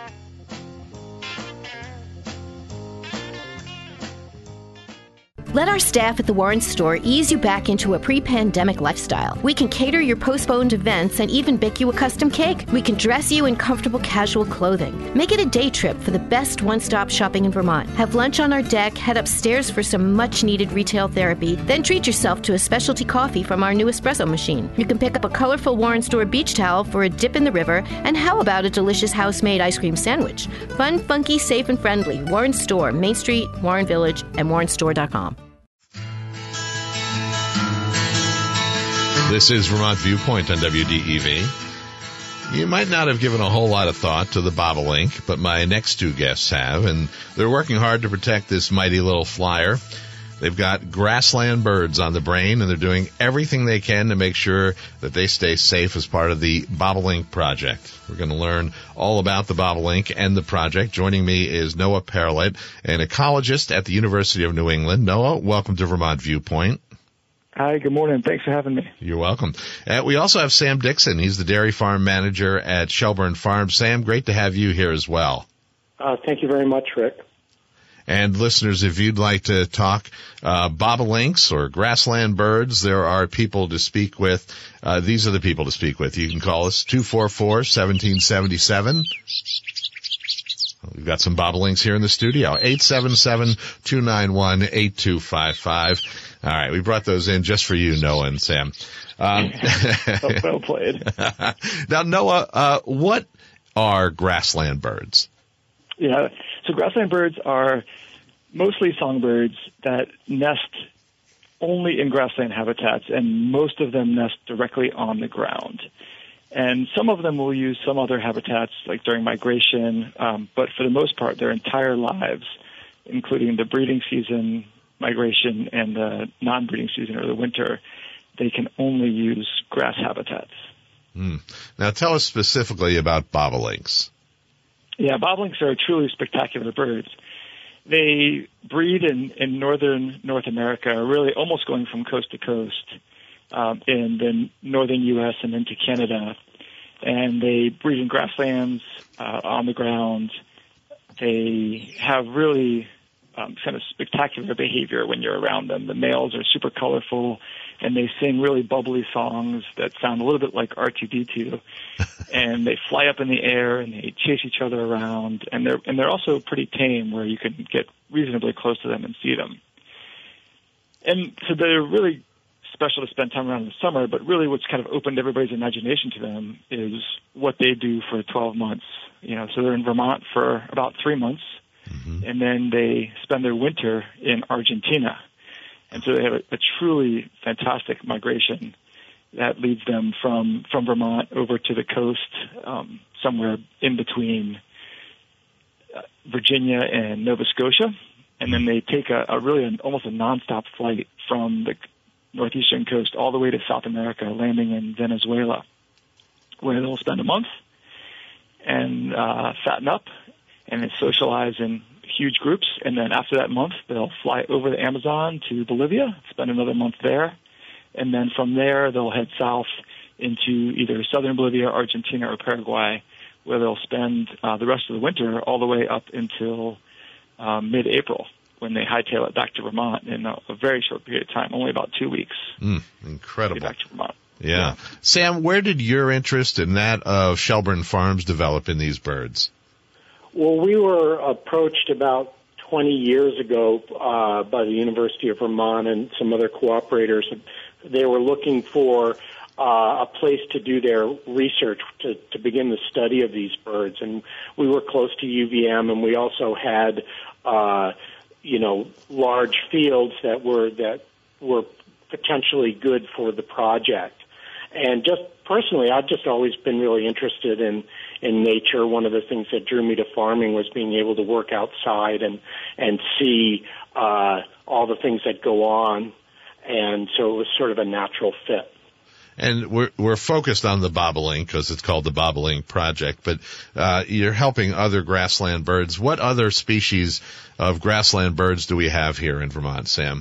[SPEAKER 4] Let our staff at the Warren Store ease you back into a pre-pandemic lifestyle. We can cater your postponed events and even bake you a custom cake. We can dress you in comfortable casual clothing. Make it a day trip for the best one-stop shopping in Vermont. Have lunch on our deck, head upstairs for some much-needed retail therapy, then treat yourself to a specialty coffee from our new espresso machine. You can pick up a colorful Warren Store beach towel for a dip in the river, and how about a delicious house-made ice cream sandwich? Fun, funky, safe, and friendly. Warren Store, Main Street, Warren Village, and warrenstore.com.
[SPEAKER 2] This is Vermont Viewpoint on WDEV. You might not have given a whole lot of thought to the bobolink, but my next two guests have, and they're working hard to protect this mighty little flyer. They've got grassland birds on the brain, and they're doing everything they can to make sure that they stay safe as part of the Bobolink Project. We're going to learn all about the bobolink and the project. Joining me is Noah Perlet, an ecologist at the University of New England. Noah, welcome to Vermont Viewpoint.
[SPEAKER 7] Hi, good morning. Thanks for having me.
[SPEAKER 2] You're welcome. We also have Sam Dixon. He's the dairy farm manager at Shelburne Farms. Sam, great to have you here as well.
[SPEAKER 7] Thank you very much, Rick.
[SPEAKER 2] And listeners, if you'd like to talk bobolinks or grassland birds, there are people to speak with. These are the people to speak with. You can call us 244-1777. We've got some bobolinks here in the studio. 877-291-8255. All right, we brought those in just for you, Noah and Sam.
[SPEAKER 7] Well played.
[SPEAKER 2] Now, Noah, what are grassland birds?
[SPEAKER 7] Yeah, so grassland birds are mostly songbirds that nest only in grassland habitats, and most of them nest directly on the ground. And some of them will use some other habitats, like during migration, but for the most part, their entire lives, including the breeding season, migration, and the non-breeding season or the winter, they can only use grass habitats.
[SPEAKER 2] Now tell us specifically about bobolinks.
[SPEAKER 7] Yeah, bobolinks are truly spectacular birds. They breed in northern North America, really almost going from coast to coast in the northern U.S. and into Canada. And they breed in grasslands on the ground. They have really kind of spectacular behavior when you're around them. The males are super colorful, and they sing really bubbly songs that sound a little bit like R2-D2. And they fly up in the air, and they chase each other around. And they're also pretty tame, where you can get reasonably close to them and see them. And so they're really special to spend time around in the summer, but really what's kind of opened everybody's imagination to them is what they do for 12 months. So they're in Vermont for about 3 months. And then they spend their winter in Argentina. And so they have a truly fantastic migration that leads them from Vermont over to the coast, somewhere in between Virginia and Nova Scotia. And then they take almost a nonstop flight from the northeastern coast all the way to South America, landing in Venezuela, where they'll spend a month and fatten up and then socialize in huge groups. And then after that month, they'll fly over the Amazon to Bolivia, spend another month there. And then from there, they'll head south into either southern Bolivia, Argentina, or Paraguay, where they'll spend the rest of the winter all the way up until mid-April, when they hightail it back to Vermont in a very short period of time, only about 2 weeks.
[SPEAKER 2] Incredible.
[SPEAKER 7] Back to Vermont.
[SPEAKER 2] Yeah. Sam, where did your interest in that of Shelburne Farms develop in these birds?
[SPEAKER 8] Well, we were approached about 20 years ago by the University of Vermont and some other cooperators. They were looking for a place to do their research, to begin the study of these birds. And we were close to UVM, and we also had, large fields that were potentially good for the project. And just personally, I've just always been really interested in nature. One of the things that drew me to farming was being able to work outside and see all the things that go on. And so it was sort of a natural fit.
[SPEAKER 2] And we're focused on the bobolink because it's called the Bobolink Project, but you're helping other grassland birds. What other species of grassland birds do we have here in Vermont, Sam?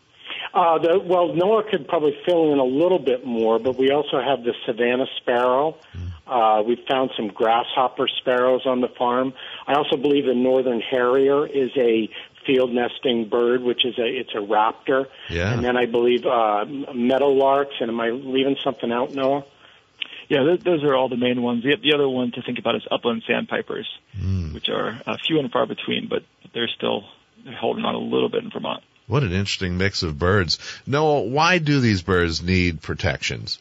[SPEAKER 8] Noah could probably fill in a little bit more, but we also have the Savannah sparrow. We've found some grasshopper sparrows on the farm. I also believe the northern harrier is a field nesting bird, which is it's a raptor.
[SPEAKER 2] Yeah.
[SPEAKER 8] And then I believe meadowlarks. And am I leaving something out, Noah?
[SPEAKER 7] Yeah, those are all the main ones. The other one to think about is upland sandpipers, which are few and far between, but they're holding on a little bit in Vermont.
[SPEAKER 2] What an interesting mix of birds. Noah, why do these birds need protections?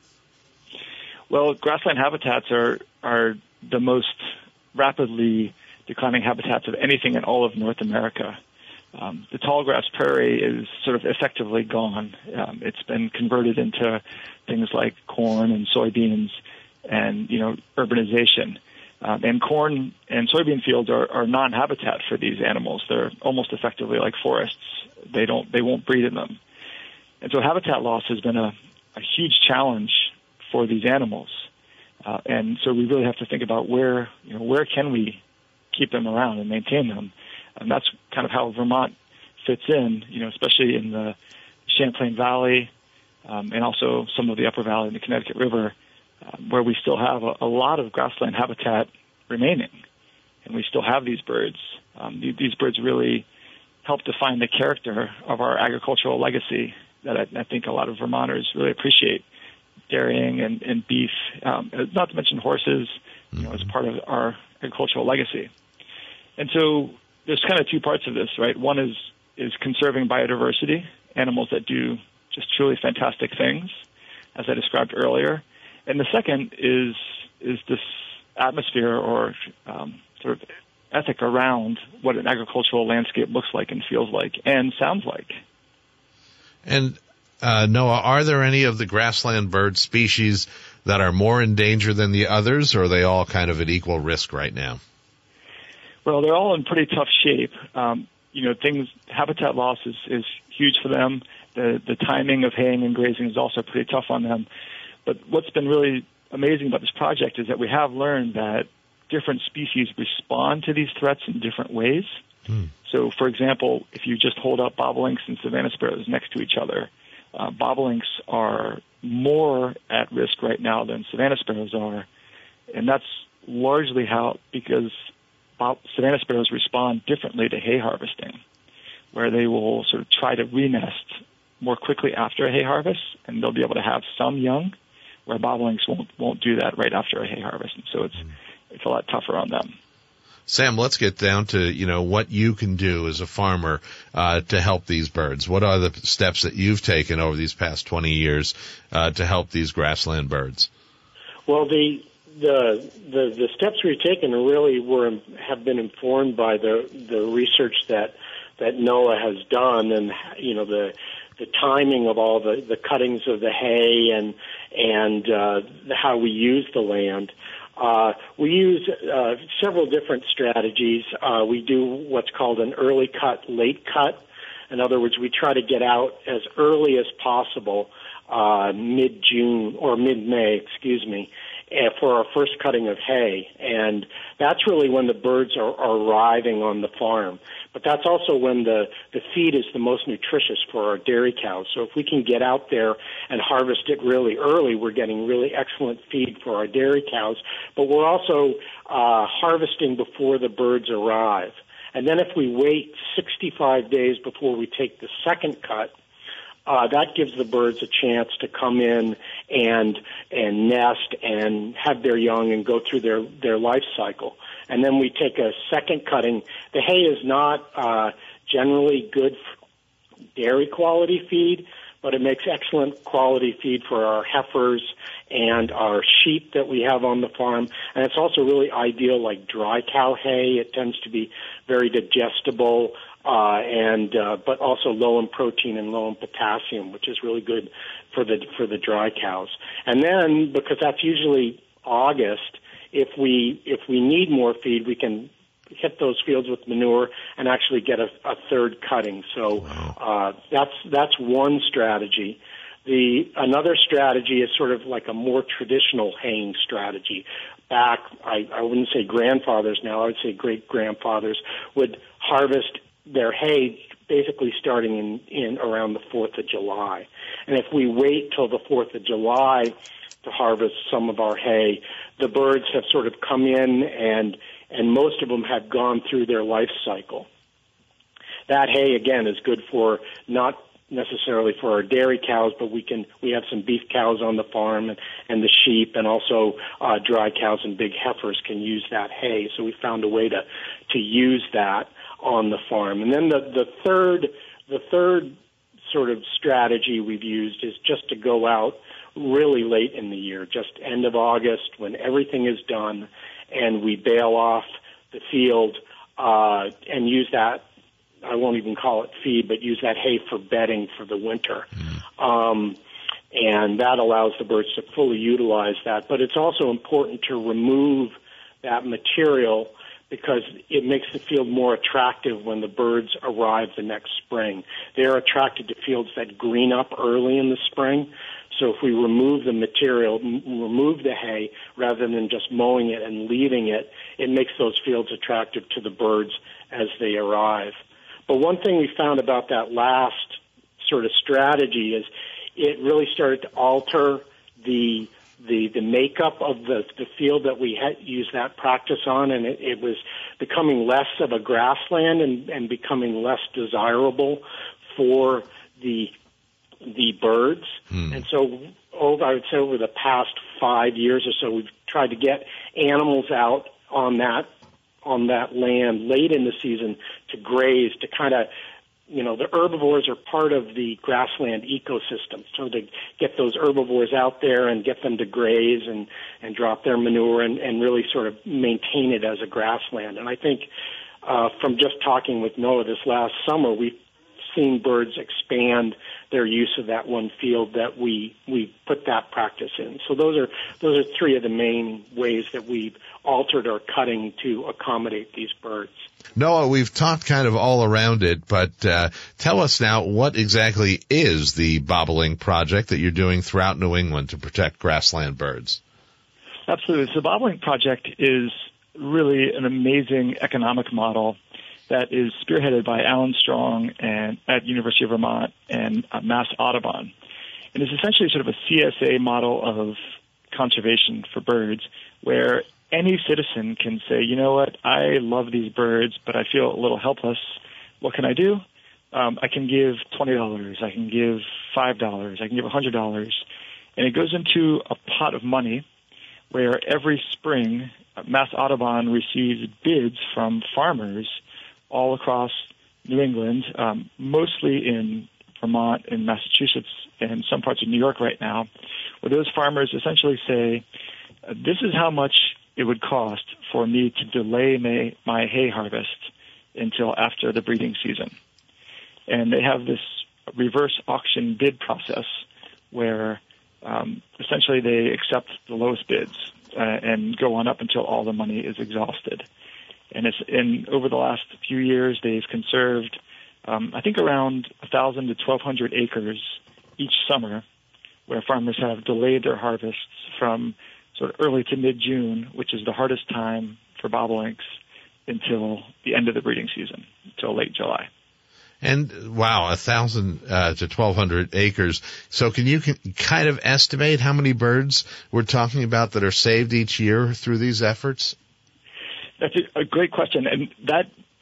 [SPEAKER 7] Well, grassland habitats are the most rapidly declining habitats of anything in all of North America. The tall grass prairie is sort of effectively gone. It's been converted into things like corn and soybeans and, urbanization. And corn and soybean fields are non-habitat for these animals. They're almost effectively like forests. They won't breed in them. And so habitat loss has been a huge challenge for these animals. And so we really have to think about where can we keep them around and maintain them. And that's kind of how Vermont fits in, especially in the Champlain Valley, and also some of the Upper Valley and the Connecticut River, where we still have a lot of grassland habitat remaining. And we still have these birds. These birds really help define the character of our agricultural legacy that I think a lot of Vermonters really appreciate. Dairying and beef, not to mention horses, as part of our agricultural legacy. And so there's kind of two parts of this, right? One is conserving biodiversity, animals that do just truly fantastic things, as I described earlier. And the second is this atmosphere or sort of ethic around what an agricultural landscape looks like and feels like and sounds like.
[SPEAKER 2] And Noah, are there any of the grassland bird species that are more in danger than the others, or are they all kind of at equal risk right now?
[SPEAKER 7] Well, they're all in pretty tough shape. Habitat loss is huge for them. The timing of haying and grazing is also pretty tough on them. But what's been really amazing about this project is that we have learned that different species respond to these threats in different ways. So, for example, if you just hold up bobolinks and Savannah sparrows next to each other, bobolinks are more at risk right now than Savannah sparrows are. And that's largely because Savannah sparrows respond differently to hay harvesting, where they will sort of try to re-nest more quickly after a hay harvest, and they'll be able to have some young, where bobolinks won't do that right after a hay harvest. And so it's a lot tougher on them.
[SPEAKER 2] Sam, let's get down to, what you can do as a farmer to help these birds. What are the steps that you've taken over these past 20 years to help these grassland birds?
[SPEAKER 8] Well, the steps we've taken really have been informed by the research that NOAA has done, and the timing of all the cuttings of the hay and how we use the land. We use several different strategies. We do what's called an early cut, late cut. In other words, we try to get out as early as possible, mid-June or mid-May, for our first cutting of hay. And that's really when the birds are arriving on the farm. But that's also when the feed is the most nutritious for our dairy cows. So if we can get out there and harvest it really early, we're getting really excellent feed for our dairy cows. But we're also harvesting before the birds arrive. And then if we wait 65 days before we take the second cut, that gives the birds a chance to come in and nest and have their young and go through their life cycle. And then we take a second cutting. The hay is not generally good dairy quality feed, but it makes excellent quality feed for our heifers and our sheep that we have on the farm. And it's also really ideal like dry cow hay. It tends to be very digestible, but also low in protein and low in potassium, which is really good for the dry cows. And then, because that's usually August, if we need more feed, we can hit those fields with manure and actually get a third cutting. So that's one strategy. Another strategy is sort of like a more traditional haying strategy. Back, I wouldn't say grandfathers now, I would say great-grandfathers would harvest their hay basically starting in around the 4th of July. And if we wait till the 4th of July to harvest some of our hay, the birds have sort of come in and most of them have gone through their life cycle. That hay, again, is good for not necessarily for our dairy cows, but we have some beef cows on the farm and the sheep, and also dry cows and big heifers can use that hay. So we found a way to use that on the farm. And then the third sort of strategy we've used is just to go out really late in the year, just end of August when everything is done, and we bale off the field and use that. I won't even call it feed, but use that hay for bedding for the winter. And that allows the birds to fully utilize that. But it's also important to remove that material because it makes the field more attractive when the birds arrive the next spring. They're attracted to fields that green up early in the spring. So if we remove the material, remove the hay, rather than just mowing it and leaving it, it makes those fields attractive to the birds as they arrive. But one thing we found about that last sort of strategy is it really started to alter the makeup of the field that we had used that practice on, and it was becoming less of a grassland and becoming less desirable for the birds. And so I would say over the past 5 years or so, we've tried to get animals out on that land late in the season to graze, to kind of, the herbivores are part of the grassland ecosystem. So to get those herbivores out there and get them to graze and drop their manure and really sort of maintain it as a grassland. And I think from just talking with Noah this last summer, we've seen birds expand their use of that one field that we put that practice in. So those are three of the main ways that we've altered our cutting to accommodate these birds.
[SPEAKER 2] Noah, we've talked kind of all around it, but tell us now, what exactly is the bobbling project that you're doing throughout New England to protect grassland birds?
[SPEAKER 7] Absolutely. So the bobbling project is really an amazing economic model that is spearheaded by Alan Strong and at University of Vermont and Mass Audubon. And it's essentially sort of a CSA model of conservation for birds, where any citizen can say, you know what, I love these birds, but I feel a little helpless. What can I do? I can give $20, I can give $5, I can give $100. And it goes into a pot of money where every spring Mass Audubon receives bids from farmers all across New England, mostly in Vermont and Massachusetts and some parts of New York right now, where those farmers essentially say, this is how much it would cost for me to delay my hay harvest until after the breeding season. And they have this reverse auction bid process where essentially they accept the lowest bids and go on up until all the money is exhausted. And over the last few years, they've conserved, I think, around 1,000 to 1,200 acres each summer, where farmers have delayed their harvests from sort of early to mid-June, which is the hardest time for bobolinks, until the end of the breeding season, until late July.
[SPEAKER 2] And wow, 1,000 to 1,200 acres. So can you kind of estimate how many birds we're talking about that are saved each year through these efforts?
[SPEAKER 7] That's a great question, and that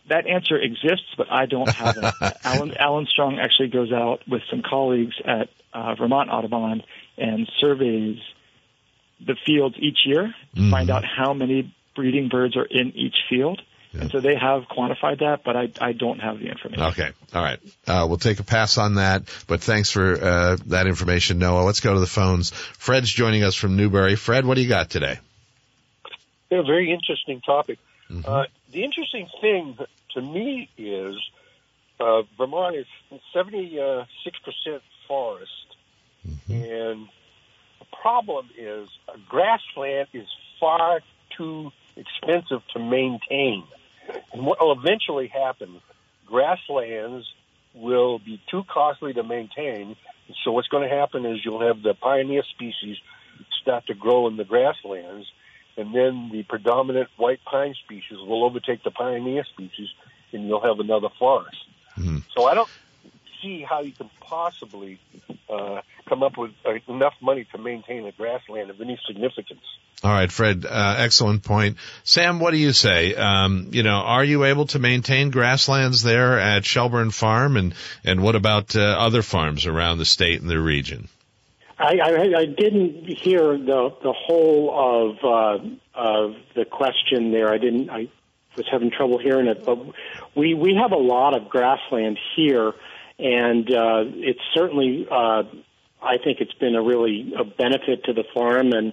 [SPEAKER 7] that answer exists, but I don't have it. Alan Strong actually goes out with some colleagues at Vermont Audubon and surveys the fields each year to find out how many breeding birds are in each field. Yeah. And so they have quantified that, but I don't have the information.
[SPEAKER 2] Okay. All right. We'll take a pass on that, but thanks for that information, Noah. Let's go to the phones. Fred's joining us from Newbury. Fred, what do you got today?
[SPEAKER 9] Yeah, very interesting topic. The interesting thing to me is Vermont is 76% forest, and the problem is grassland is far too expensive to maintain. And what will eventually happen, grasslands will be too costly to maintain, so what's going to happen is you'll have the pioneer species start to grow in the grasslands, and then the predominant white pine species will overtake the pioneer species, and you'll have another forest. So I don't see how you can possibly come up with enough money to maintain a grassland of any significance.
[SPEAKER 2] All right, Fred, excellent point. Sam, what do you say? Are you able to maintain grasslands there at Shelburne Farm, and what about other farms around the state and the region?
[SPEAKER 8] I didn't hear the whole of the question there. I was having trouble hearing it, but we have a lot of grassland here, and it's certainly I think it's been a benefit to the farm and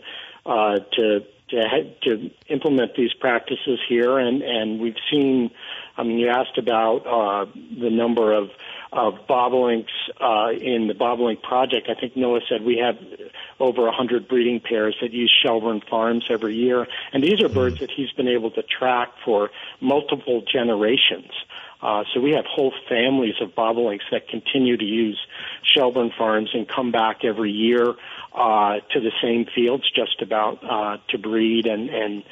[SPEAKER 8] to implement these practices here, and we've seen. I mean, you asked about the number of bobolinks in the bobolink project. I think Noah said we have over 100 breeding pairs that use Shelburne Farms every year, and these are birds that he's been able to track for multiple generations. So we have whole families of bobolinks that continue to use Shelburne Farms and come back every year to the same fields just about to breed, and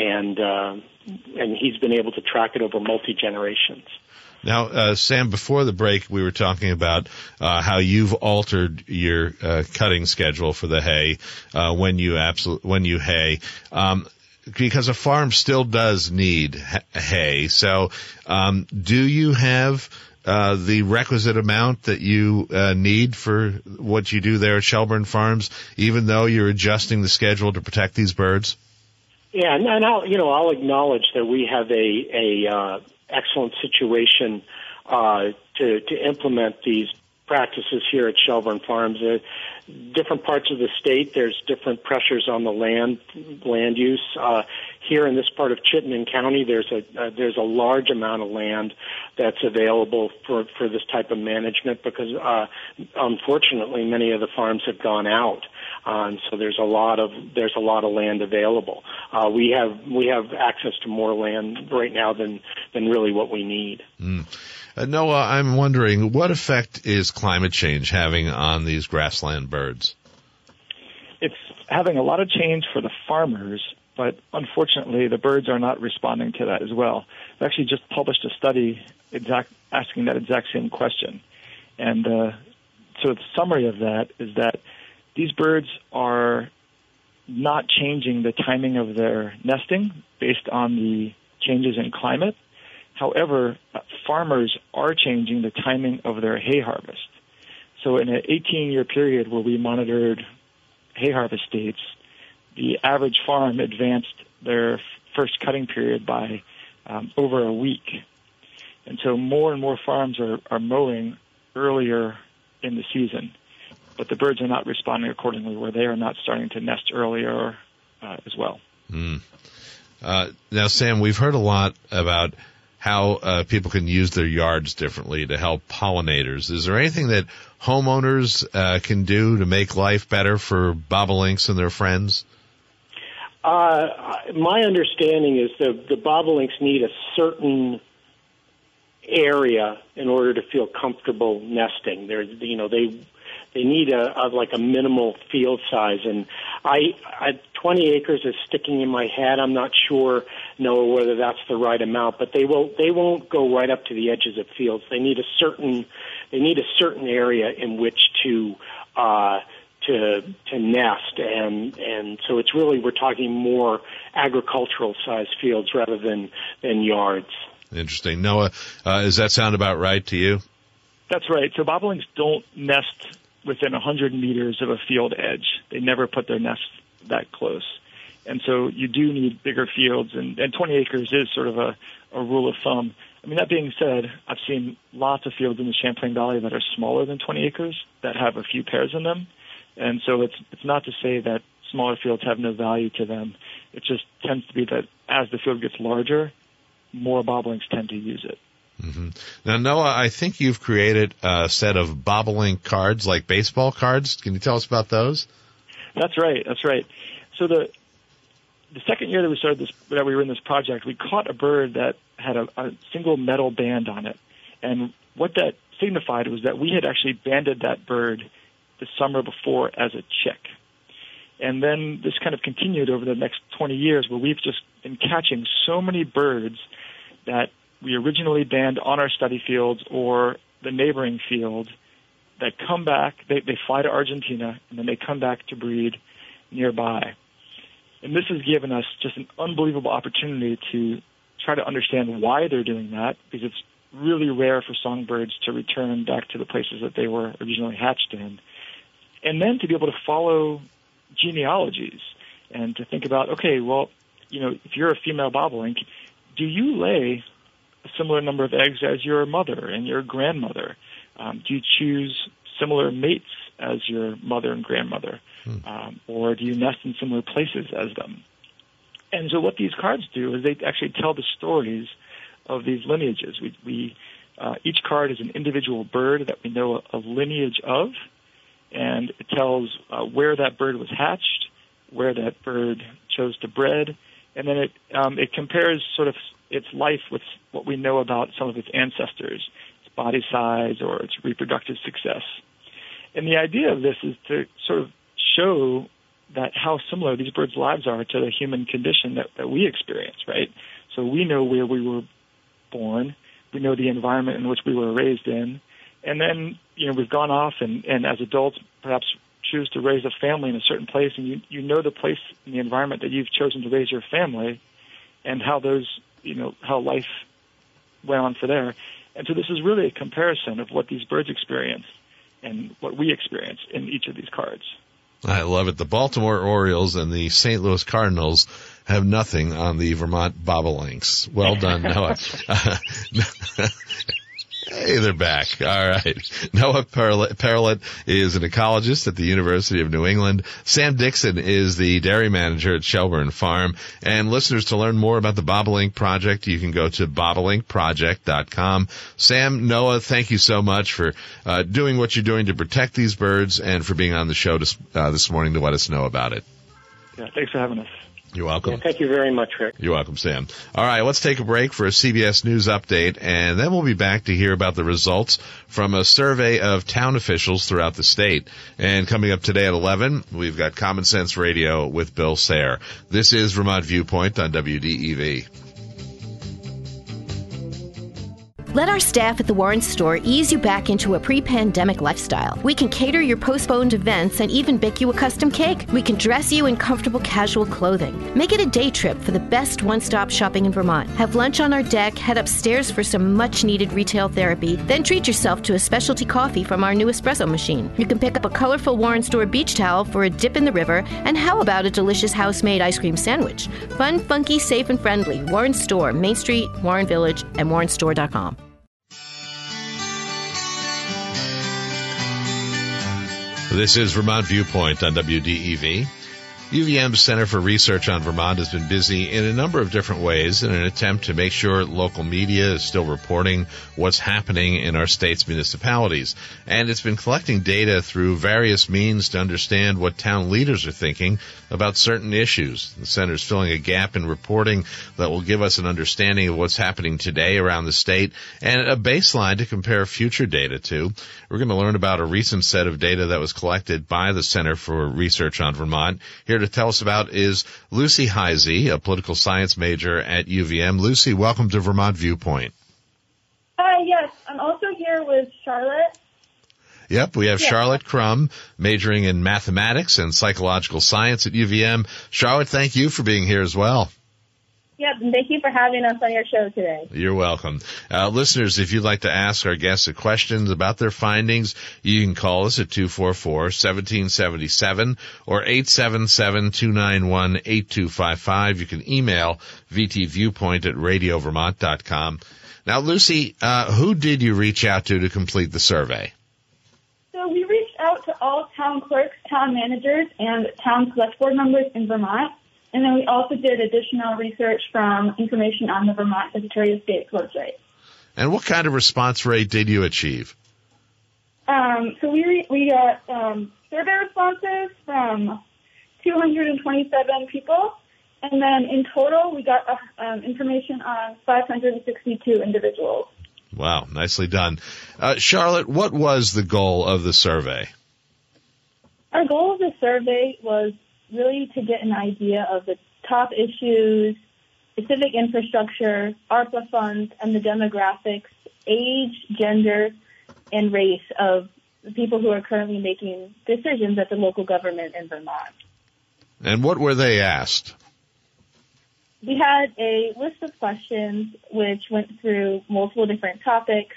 [SPEAKER 8] he's been able to track it over multi-generations.
[SPEAKER 2] Now, Sam, before the break, we were talking about how you've altered your cutting schedule for the hay when you hay. Because a farm still does need hay. So, do you have the requisite amount that you need for what you do there at Shelburne Farms, even though you're adjusting the schedule to protect these birds?
[SPEAKER 8] Yeah, and I'll acknowledge that we have a excellent situation to implement these practices here at Shelburne Farms. Different parts of the state, there's different pressures on the land use. Here in this part of Chittenden County, there's a large amount of land that's available for this type of management because unfortunately many of the farms have gone out. So there's a lot of land available. We have access to more land right now than really what we need.
[SPEAKER 2] Noah, I'm wondering, what effect is climate change having on these grassland birds?
[SPEAKER 7] It's having a lot of change for the farmers, but unfortunately the birds are not responding to that as well. We actually just published a study asking that exact same question. And so the summary of that is that these birds are not changing the timing of their nesting based on the changes in climate. However, farmers are changing the timing of their hay harvest. So in an 18-year period where we monitored hay harvest dates, the average farm advanced their first cutting period by over a week. And so more and more farms are mowing earlier in the season, but the birds are not responding accordingly, where they are not starting to nest earlier as well.
[SPEAKER 2] Now, Sam, we've heard a lot about how people can use their yards differently to help pollinators. Is there anything that homeowners can do to make life better for bobolinks and their friends?
[SPEAKER 8] My understanding is the bobolinks need a certain area in order to feel comfortable nesting. They need a minimal field size, and 20 acres is sticking in my head. I'm not sure, Noah, whether that's the right amount, but they won't go right up to the edges of fields. They need a certain area in which to nest, and so it's really, we're talking more agricultural size fields rather than yards.
[SPEAKER 2] Interesting. Noah, does that sound about right to you?
[SPEAKER 7] That's right. So bobolinks don't nest within 100 meters of a field edge. They never put their nests that close. And so you do need bigger fields, and 20 acres is sort of a rule of thumb. I mean, that being said, I've seen lots of fields in the Champlain Valley that are smaller than 20 acres that have a few pairs in them. And so it's not to say that smaller fields have no value to them. It just tends to be that as the field gets larger, more bobolinks tend to use it.
[SPEAKER 2] Mm-hmm. Now, Noah, I think you've created a set of bobolink cards, like baseball cards. Can you tell us about those?
[SPEAKER 7] That's right. So the second year that we were in this project, we caught a bird that had a single metal band on it. And what that signified was that we had actually banded that bird the summer before as a chick. And then this kind of continued over the next 20 years, where we've just been catching so many birds that we originally banned on our study fields or the neighboring field that come back. They fly to Argentina, and then they come back to breed nearby. And this has given us just an unbelievable opportunity to try to understand why they're doing that, because it's really rare for songbirds to return back to the places that they were originally hatched in. And then to be able to follow genealogies and to think about, okay, well, if you're a female bobolink, do you lay a similar number of eggs as your mother and your grandmother? Do you choose similar mates as your mother and grandmother? Or do you nest in similar places as them? And so what these cards do is they actually tell the stories of these lineages. Each card is an individual bird that we know a lineage of, and it tells where that bird was hatched, where that bird chose to bred, and then it compares sort of its life with what we know about some of its ancestors, its body size or its reproductive success. And the idea of this is to sort of show that how similar these birds' lives are to the human condition that we experience, right? So we know where we were born, we know the environment in which we were raised in, and then, we've gone off and as adults perhaps choose to raise a family in a certain place, and you know the place and the environment that you've chosen to raise your family and how those, how life went on for there. And so this is really a comparison of what these birds experience and what we experience in each of these cards.
[SPEAKER 2] I love it. The Baltimore Orioles and the St. Louis Cardinals have nothing on the Vermont bobolinks. Well done, Noah. Hey, they're back. All right. Noah Perlett is an ecologist at the University of New England. Sam Dixon is the dairy manager at Shelburne Farm. And listeners, to learn more about the Bobolink Project, you can go to bobolinkproject.com. Sam, Noah, thank you so much for doing what you're doing to protect these birds and for being on the show this morning to let us know about it.
[SPEAKER 7] Yeah, thanks for having us.
[SPEAKER 2] You're welcome.
[SPEAKER 8] Yeah, thank you very much, Rick.
[SPEAKER 2] You're welcome, Sam. All right, let's take a break for a CBS News update, and then we'll be back to hear about the results from a survey of town officials throughout the state. And coming up today at 11, we've got Common Sense Radio with Bill Sayre. This is Vermont Viewpoint on WDEV.
[SPEAKER 4] Let our staff at the Warren Store ease you back into a pre-pandemic lifestyle. We can cater your postponed events and even bake you a custom cake. We can dress you in comfortable casual clothing. Make it a day trip for the best one-stop shopping in Vermont. Have lunch on our deck, head upstairs for some much-needed retail therapy, then treat yourself to a specialty coffee from our new espresso machine. You can pick up a colorful Warren Store beach towel for a dip in the river, and how about a delicious house-made ice cream sandwich? Fun, funky, safe, and friendly. Warren Store, Main Street, Warren Village, and warrenstore.com.
[SPEAKER 2] This is Vermont Viewpoint on WDEV. UVM's Center for Research on Vermont has been busy in a number of different ways in an attempt to make sure local media is still reporting what's happening in our state's municipalities. And it's been collecting data through various means to understand what town leaders are thinking about certain issues. The center's filling a gap in reporting that will give us an understanding of what's happening today around the state and a baseline to compare future data to. We're going to learn about a recent set of data that was collected by the Center for Research on Vermont. Here to tell us about is Lucy Heisey, a political science major at UVM. Lucy, welcome to Vermont Viewpoint.
[SPEAKER 10] Hi, yes. I'm also here with Charlotte.
[SPEAKER 2] Yep, we have Charlotte Crum, majoring in mathematics and psychological science at UVM. Charlotte, thank you for being here as well.
[SPEAKER 10] Yep, and thank you for having us on your show today.
[SPEAKER 2] You're welcome. Listeners, if you'd like to ask our guests a question about their findings, you can call us at 244-1777 or 877-291-8255. You can email vtviewpoint@radiovermont.com. Now, Lucy, who did you reach out to complete the survey?
[SPEAKER 10] So we reached out to all town clerks, town managers, and town select board members in Vermont. And then we also did additional research from information on the Vermont Secretary of State's website.
[SPEAKER 2] And what kind of response rate did you achieve?
[SPEAKER 10] So we got survey responses from 227 people. And then in total, we got information on 562 individuals.
[SPEAKER 2] Wow, nicely done. Charlotte, what was the goal of the survey?
[SPEAKER 10] Our goal of the survey was really to get an idea of the top issues, the civic infrastructure, ARPA funds, and the demographics, age, gender, and race of the people who are currently making decisions at the local government in Vermont.
[SPEAKER 2] And what were they asked?
[SPEAKER 10] We had a list of questions which went through multiple different topics,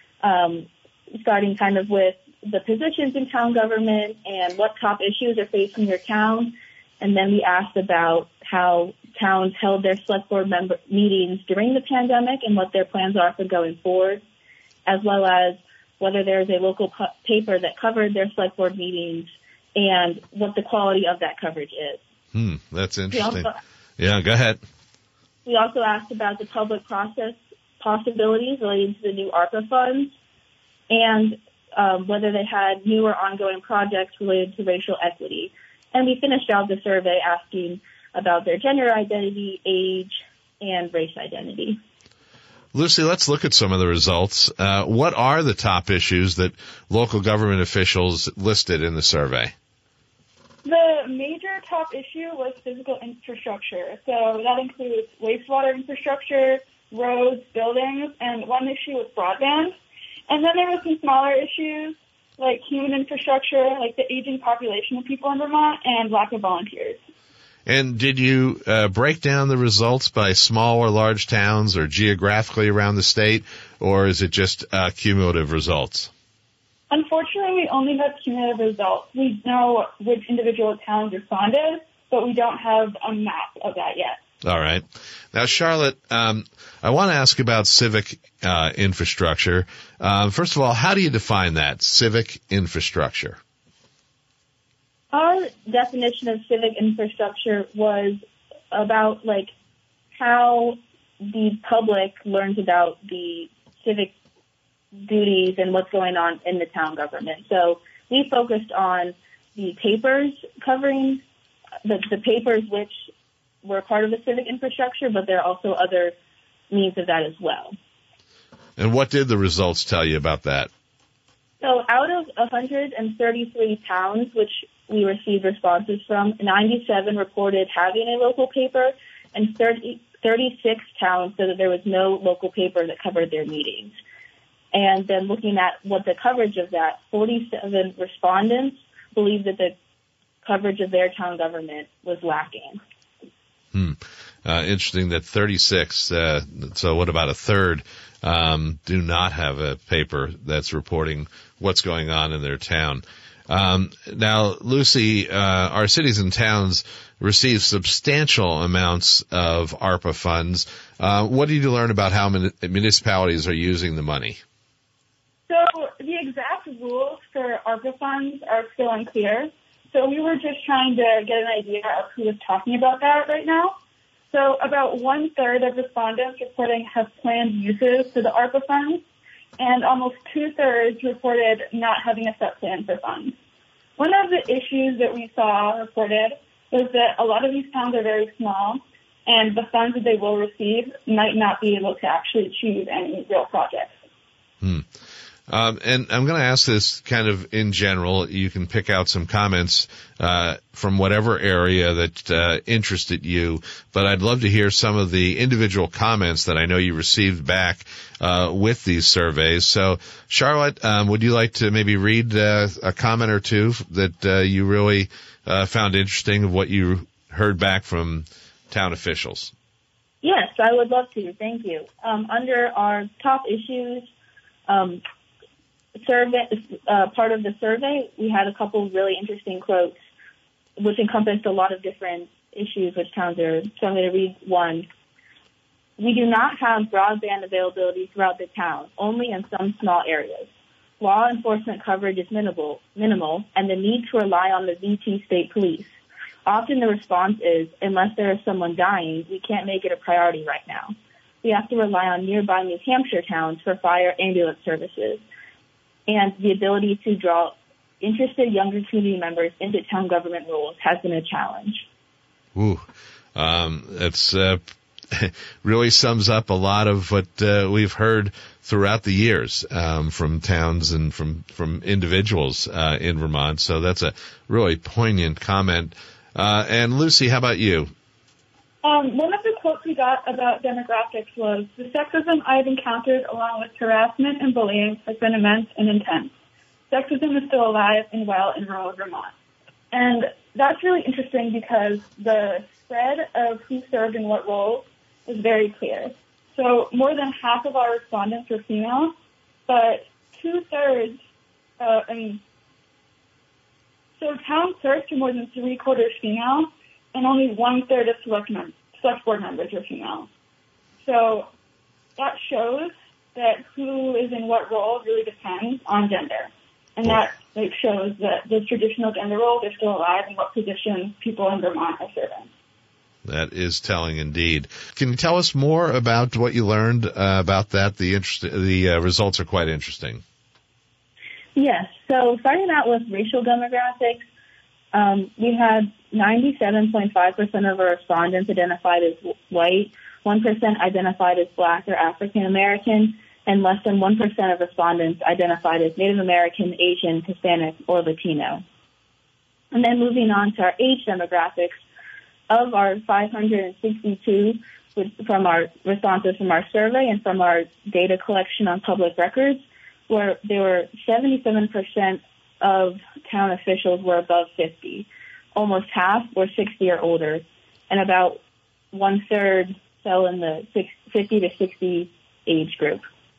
[SPEAKER 10] starting kind of with the positions in town government and what top issues are facing your town. And then we asked about how towns held their select board member meetings during the pandemic and what their plans are for going forward, as well as whether there's a local paper that covered their select board meetings and what the quality of that coverage is.
[SPEAKER 2] That's interesting. Yeah, go ahead.
[SPEAKER 10] We also asked about the public process possibilities relating to the new ARPA funds and whether they had new or ongoing projects related to racial equity. And we finished out the survey asking about their gender identity, age, and race identity.
[SPEAKER 2] Lucy, let's look at some of the results. What are the top issues that local government officials listed in the survey?
[SPEAKER 10] The major top issue was physical infrastructure. So that includes wastewater infrastructure, roads, buildings, and one issue was broadband. And then there were some smaller issues like human infrastructure, like the aging population of people in Vermont, and lack of volunteers.
[SPEAKER 2] And did you break down the results by small or large towns or geographically around the state, or is it just cumulative results?
[SPEAKER 10] Unfortunately, we only have cumulative results. We know which individual towns responded, but we don't have a map of that yet.
[SPEAKER 2] All right. Now, Charlotte, I want to ask about civic infrastructure. First of all, how do you define that, civic infrastructure?
[SPEAKER 10] Our definition of civic infrastructure was about, like, how the public learns about the civic duties and what's going on in the town government. So we focused on the papers covering the papers which were part of the civic infrastructure, but there are also other means of that as well.
[SPEAKER 2] And what did the results tell you about that?
[SPEAKER 10] So out of 133 towns, which we received responses from, 97 reported having a local paper, and 36 towns said that there was no local paper that covered their meetings. And then looking at what the coverage of that, 47 respondents believed that the coverage of their town government was lacking.
[SPEAKER 2] Interesting that 36, so what about a third, do not have a paper that's reporting what's going on in their town. Now, Lucy, our cities and towns receive substantial amounts of ARPA funds. What did you learn about how municipalities are using the money?
[SPEAKER 10] So the exact rules for ARPA funds are still unclear. So we were just trying to get an idea of who was talking about that right now. So about 1/3 of respondents reporting have planned uses for the ARPA funds, and almost 2/3 reported not having a set plan for funds. One of the issues that we saw reported was that a lot of these towns are very small, and the funds that they will receive might not be able to actually achieve any real projects.
[SPEAKER 2] And I'm going to ask this kind of in general. You can pick out some comments from whatever area that interested you, but I'd love to hear some of the individual comments that I know you received back with these surveys. So, Charlotte, would you like to maybe read a comment or two that you really found interesting of what you heard back from town officials?
[SPEAKER 10] Yes, I would love to. Thank you. Under our top issues survey, part of the survey, we had a couple of really interesting quotes, which encompassed a lot of different issues which towns are. So I'm going to read one. We do not have broadband availability throughout the town, only in some small areas. Law enforcement coverage is minimal, and the need to rely on the VT state police. Often the response is, unless there is someone dying, we can't make it a priority right now. We have to rely on nearby New Hampshire towns for fire ambulance services. And the ability to draw interested younger community members into town government roles has been a challenge.
[SPEAKER 2] Ooh, it's really sums up a lot of what we've heard throughout the years from towns and from individuals in Vermont. So that's a really poignant comment. And Lucy, how about you?
[SPEAKER 10] One of the quotes we got about demographics was, the sexism I've encountered along with harassment and bullying has been immense and intense. Sexism is still alive and well in rural Vermont. And that's really interesting because the spread of who served in what roles is very clear. So more than half of our respondents were female, but 2/3, so town served to more than 3/4 female, and only 1/3 of select board members are female. So that shows that who is in what role really depends on gender. And that shows that the traditional gender roles are still alive and what positions people in Vermont are serving.
[SPEAKER 2] That is telling indeed. Can you tell us more about what you learned about that? The results are quite interesting.
[SPEAKER 10] Yes. So starting out with racial demographics, we had 97.5% of our respondents identified as white, 1% identified as Black or African American, and less than 1% of respondents identified as Native American, Asian, Hispanic, or Latino. And then moving on to our age demographics, of our 562 from our responses from our survey and from our data collection on public records, where there were 77% of town officials were above 50. Almost half were 60 or older, and about 1/3 fell in the 50 to 60 age group.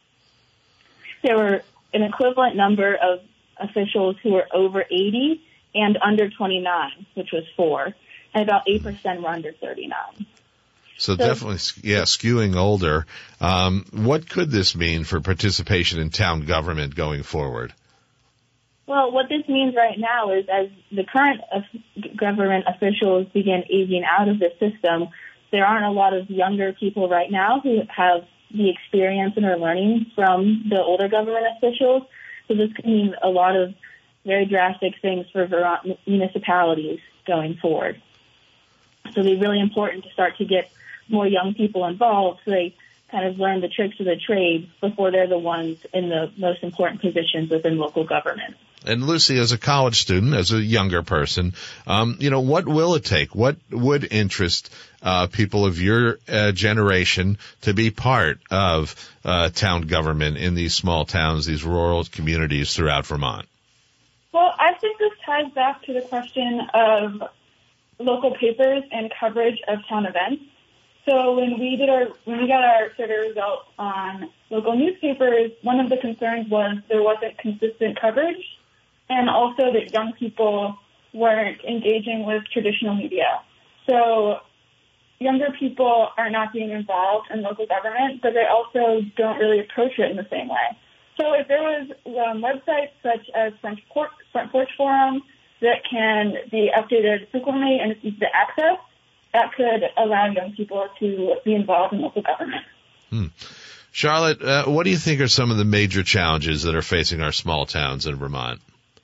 [SPEAKER 10] There were an equivalent number of officials who were over 80 and under 29, which was 4, and about 8% were under 39.
[SPEAKER 2] So definitely, skewing older. What could this mean for participation in town government going forward?
[SPEAKER 10] Well, what this means right now is as the current government officials begin aging out of the system, there aren't a lot of younger people right now who have the experience and are learning from the older government officials. So this could mean a lot of very drastic things for Vermont municipalities going forward. So it'd be really important to start to get more young people involved so they kind of learn the tricks of the trade before they're the ones in the most important positions within local government.
[SPEAKER 2] And Lucy, as a college student, as a younger person, what will it take? What would interest people of your generation to be part of town government in these small towns, these rural communities throughout Vermont?
[SPEAKER 10] Well, I think this ties back to the question of local papers and coverage of town events. So when we got our survey results on local newspapers, one of the concerns was there wasn't consistent coverage, and also that young people weren't engaging with traditional media. So younger people are not being involved in local government, but they also don't really approach it in the same way. So if there was websites such as Front Porch Forum that can be updated frequently and it's easy to access, that could allow young people to be involved in local government.
[SPEAKER 2] Charlotte, what do you think are some of the major challenges that are facing our small towns in Vermont?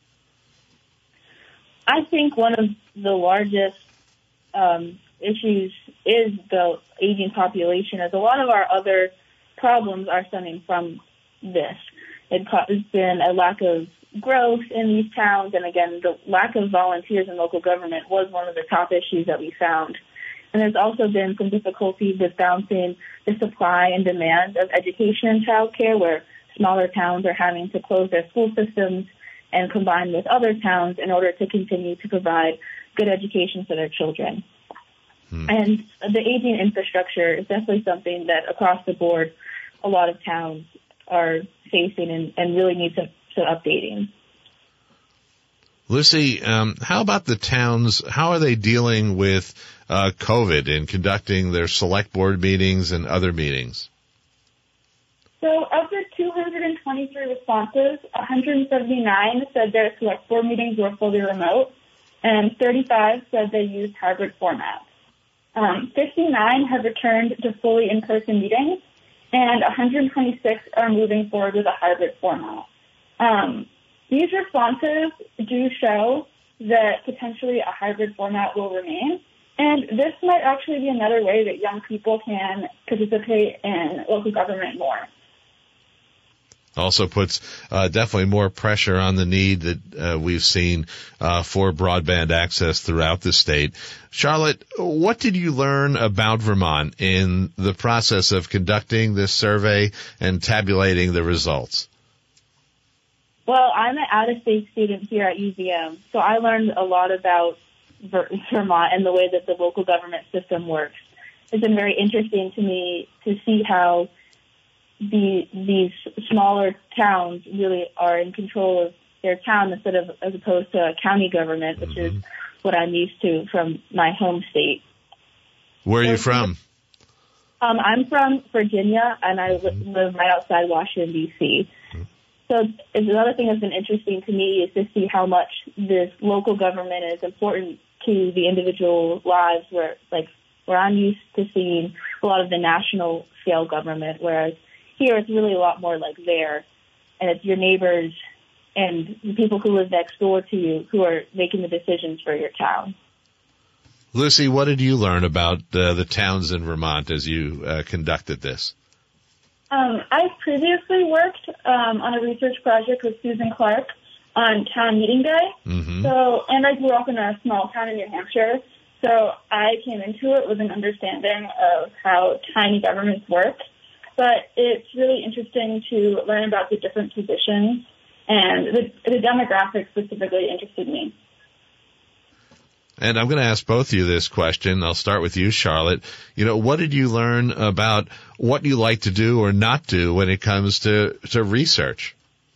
[SPEAKER 10] I think one of the largest issues is the aging population, as a lot of our other problems are stemming from this. It's been a lack of growth in these towns, and again, the lack of volunteers in local government was one of the top issues that we found. And there's also been some difficulty with balancing the supply and demand of education and childcare, where smaller towns are having to close their school systems and combine with other towns in order to continue to provide good education for their children. And the aging infrastructure is definitely something that across the board, a lot of towns are facing and really need some updating.
[SPEAKER 2] Lucy, how about the towns? How are they dealing with COVID in conducting their select board meetings and other meetings?
[SPEAKER 10] So of the 223 responses, 179 said their select board meetings were fully remote, and 35 said they used hybrid formats. 59 have returned to fully in-person meetings, and 126 are moving forward with a hybrid format. These responses do show that potentially a hybrid format will remain, and this might actually be another way that young people can participate in local government more.
[SPEAKER 2] Also puts definitely more pressure on the need that we've seen for broadband access throughout the state. Charlotte, what did you learn about Vermont in the process of conducting this survey and tabulating the results?
[SPEAKER 10] Well, I'm an out-of-state student here at UVM, so I learned a lot about Vermont and the way that the local government system works. It's been very interesting to me to see how these smaller towns really are in control of their town as opposed to a county government, which is what I'm used to from my home state.
[SPEAKER 2] Where are you from?
[SPEAKER 10] I'm from Virginia, and I live right outside Washington, D.C. So another thing that's been interesting to me is to see how much this local government is important to the individual lives, where I'm used to seeing a lot of the national scale government, whereas here it's really a lot more like there, and it's your neighbors and the people who live next door to you who are making the decisions for your town.
[SPEAKER 2] Lucy, what did you learn about the towns in Vermont as you conducted this?
[SPEAKER 10] I've previously worked on a research project with Susan Clark on town meeting day. So, and I grew up in a small town in New Hampshire, so I came into it with an understanding of how tiny governments work. But it's really interesting to learn about the different positions, and the demographics specifically interested me.
[SPEAKER 2] And I'm going to ask both of you this question. I'll start with you, Charlotte. What did you learn about what you like to do or not do when it comes to research?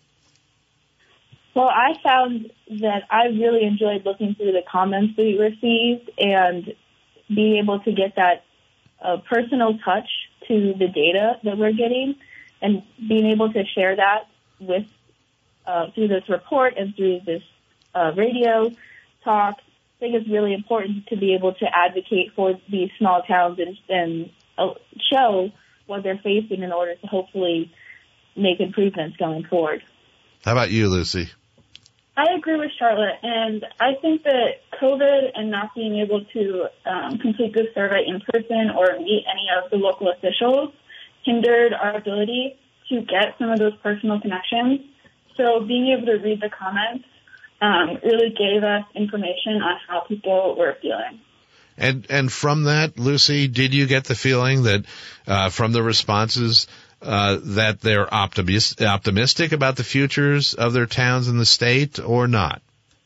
[SPEAKER 10] Well, I found that I really enjoyed looking through the comments we received and being able to get that personal touch to the data that we're getting, and being able to share that with through this report and through this radio talk. I think it's really important to be able to advocate for these small towns and show what they're facing in order to hopefully make improvements going forward.
[SPEAKER 2] How about you, Lucy?
[SPEAKER 10] I agree with Charlotte, and I think that COVID and not being able to complete this survey in person or meet any of the local officials hindered our ability to get some of those personal connections. So being able to read the comments really gave us information on how people were feeling.
[SPEAKER 2] And from that, Lucy, did you get the feeling that from the responses that they're optimistic about the futures of their towns in the state or not?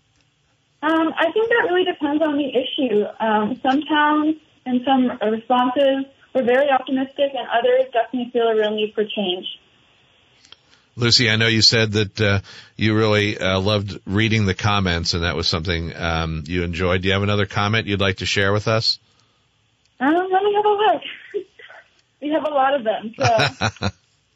[SPEAKER 10] I think that really depends on the issue. Some towns and some responses were very optimistic, and others definitely feel a real need for change.
[SPEAKER 2] Lucy, I know you said that you really loved reading the comments, and that was something you enjoyed. Do you have another comment you'd like to share with us?
[SPEAKER 10] Let me have a look. We have a lot of them. So.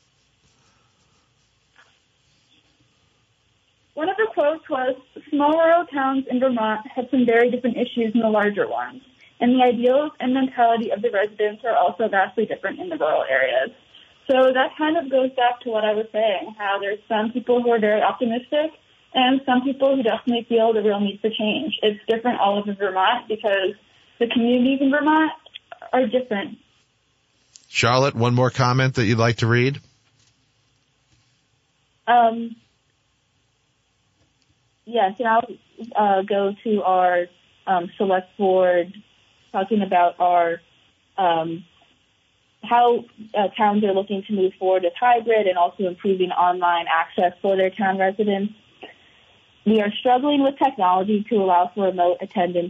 [SPEAKER 10] One of the quotes was, "Small rural towns in Vermont have some very different issues than the larger ones, and the ideals and mentality of the residents are also vastly different in the rural areas." So that kind of goes back to what I was saying, how there's some people who are very optimistic and some people who definitely feel the real need for change. It's different all over Vermont because the communities in Vermont are different.
[SPEAKER 2] Charlotte, one more comment that you'd like to read?
[SPEAKER 10] Yes, and I'll go to our select board talking about our how towns are looking to move forward with hybrid and also improving online access for their town residents. We are struggling with technology to allow for remote attendance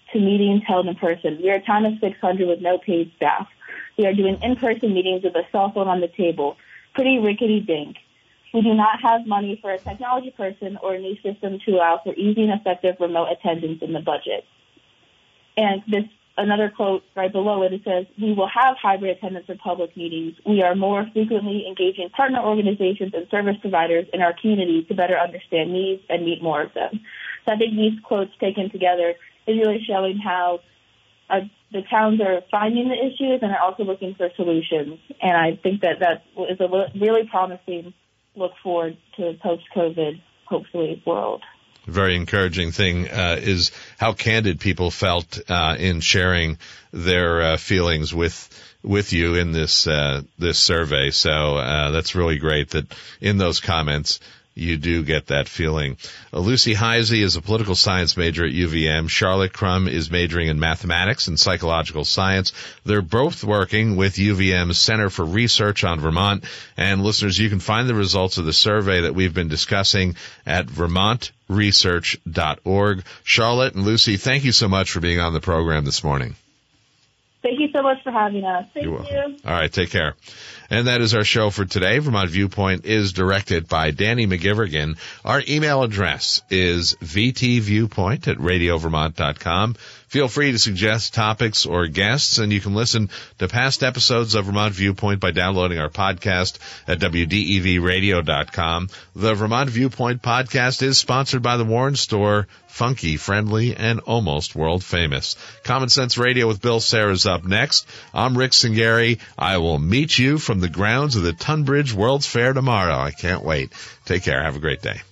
[SPEAKER 10] to meetings held in person. We are a town of 600 with no paid staff. We are doing in-person meetings with a cell phone on the table. Pretty rickety-dink. We do not have money for a technology person or a new system to allow for easy and effective remote attendance in the budget. And this another quote right below it, it says, we will have hybrid attendance for public meetings. We are more frequently engaging partner organizations and service providers in our community to better understand needs and meet more of them. So I think these quotes taken together is really showing how the towns are finding the issues and are also looking for solutions. And I think that is a really promising look forward to post-COVID, hopefully, world.
[SPEAKER 2] Very encouraging thing is how candid people felt in sharing their feelings with you in this survey. So that's really great that in those comments you do get that feeling. Lucy Heisey is a political science major at UVM. Charlotte Crum is majoring in mathematics and psychological science. They're both working with UVM's Center for Research on Vermont. And listeners, you can find the results of the survey that we've been discussing at vermontresearch.org. Charlotte and Lucy, thank you so much for being on the program this morning.
[SPEAKER 10] Thank you so much for having us. Thank you.
[SPEAKER 2] All right, take care. And that is our show for today. Vermont Viewpoint is directed by Danny McGivergan. Our email address is vtviewpoint@radiovermont.com. Feel free to suggest topics or guests, and you can listen to past episodes of Vermont Viewpoint by downloading our podcast at wdevradio.com. The Vermont Viewpoint podcast is sponsored by the Warren Store, funky, friendly, and almost world famous. Common Sense Radio with Bill Sayre is up next. I'm Rick Singari. I will meet you from the grounds of the Tunbridge World's Fair tomorrow. I can't wait. Take care. Have a great day.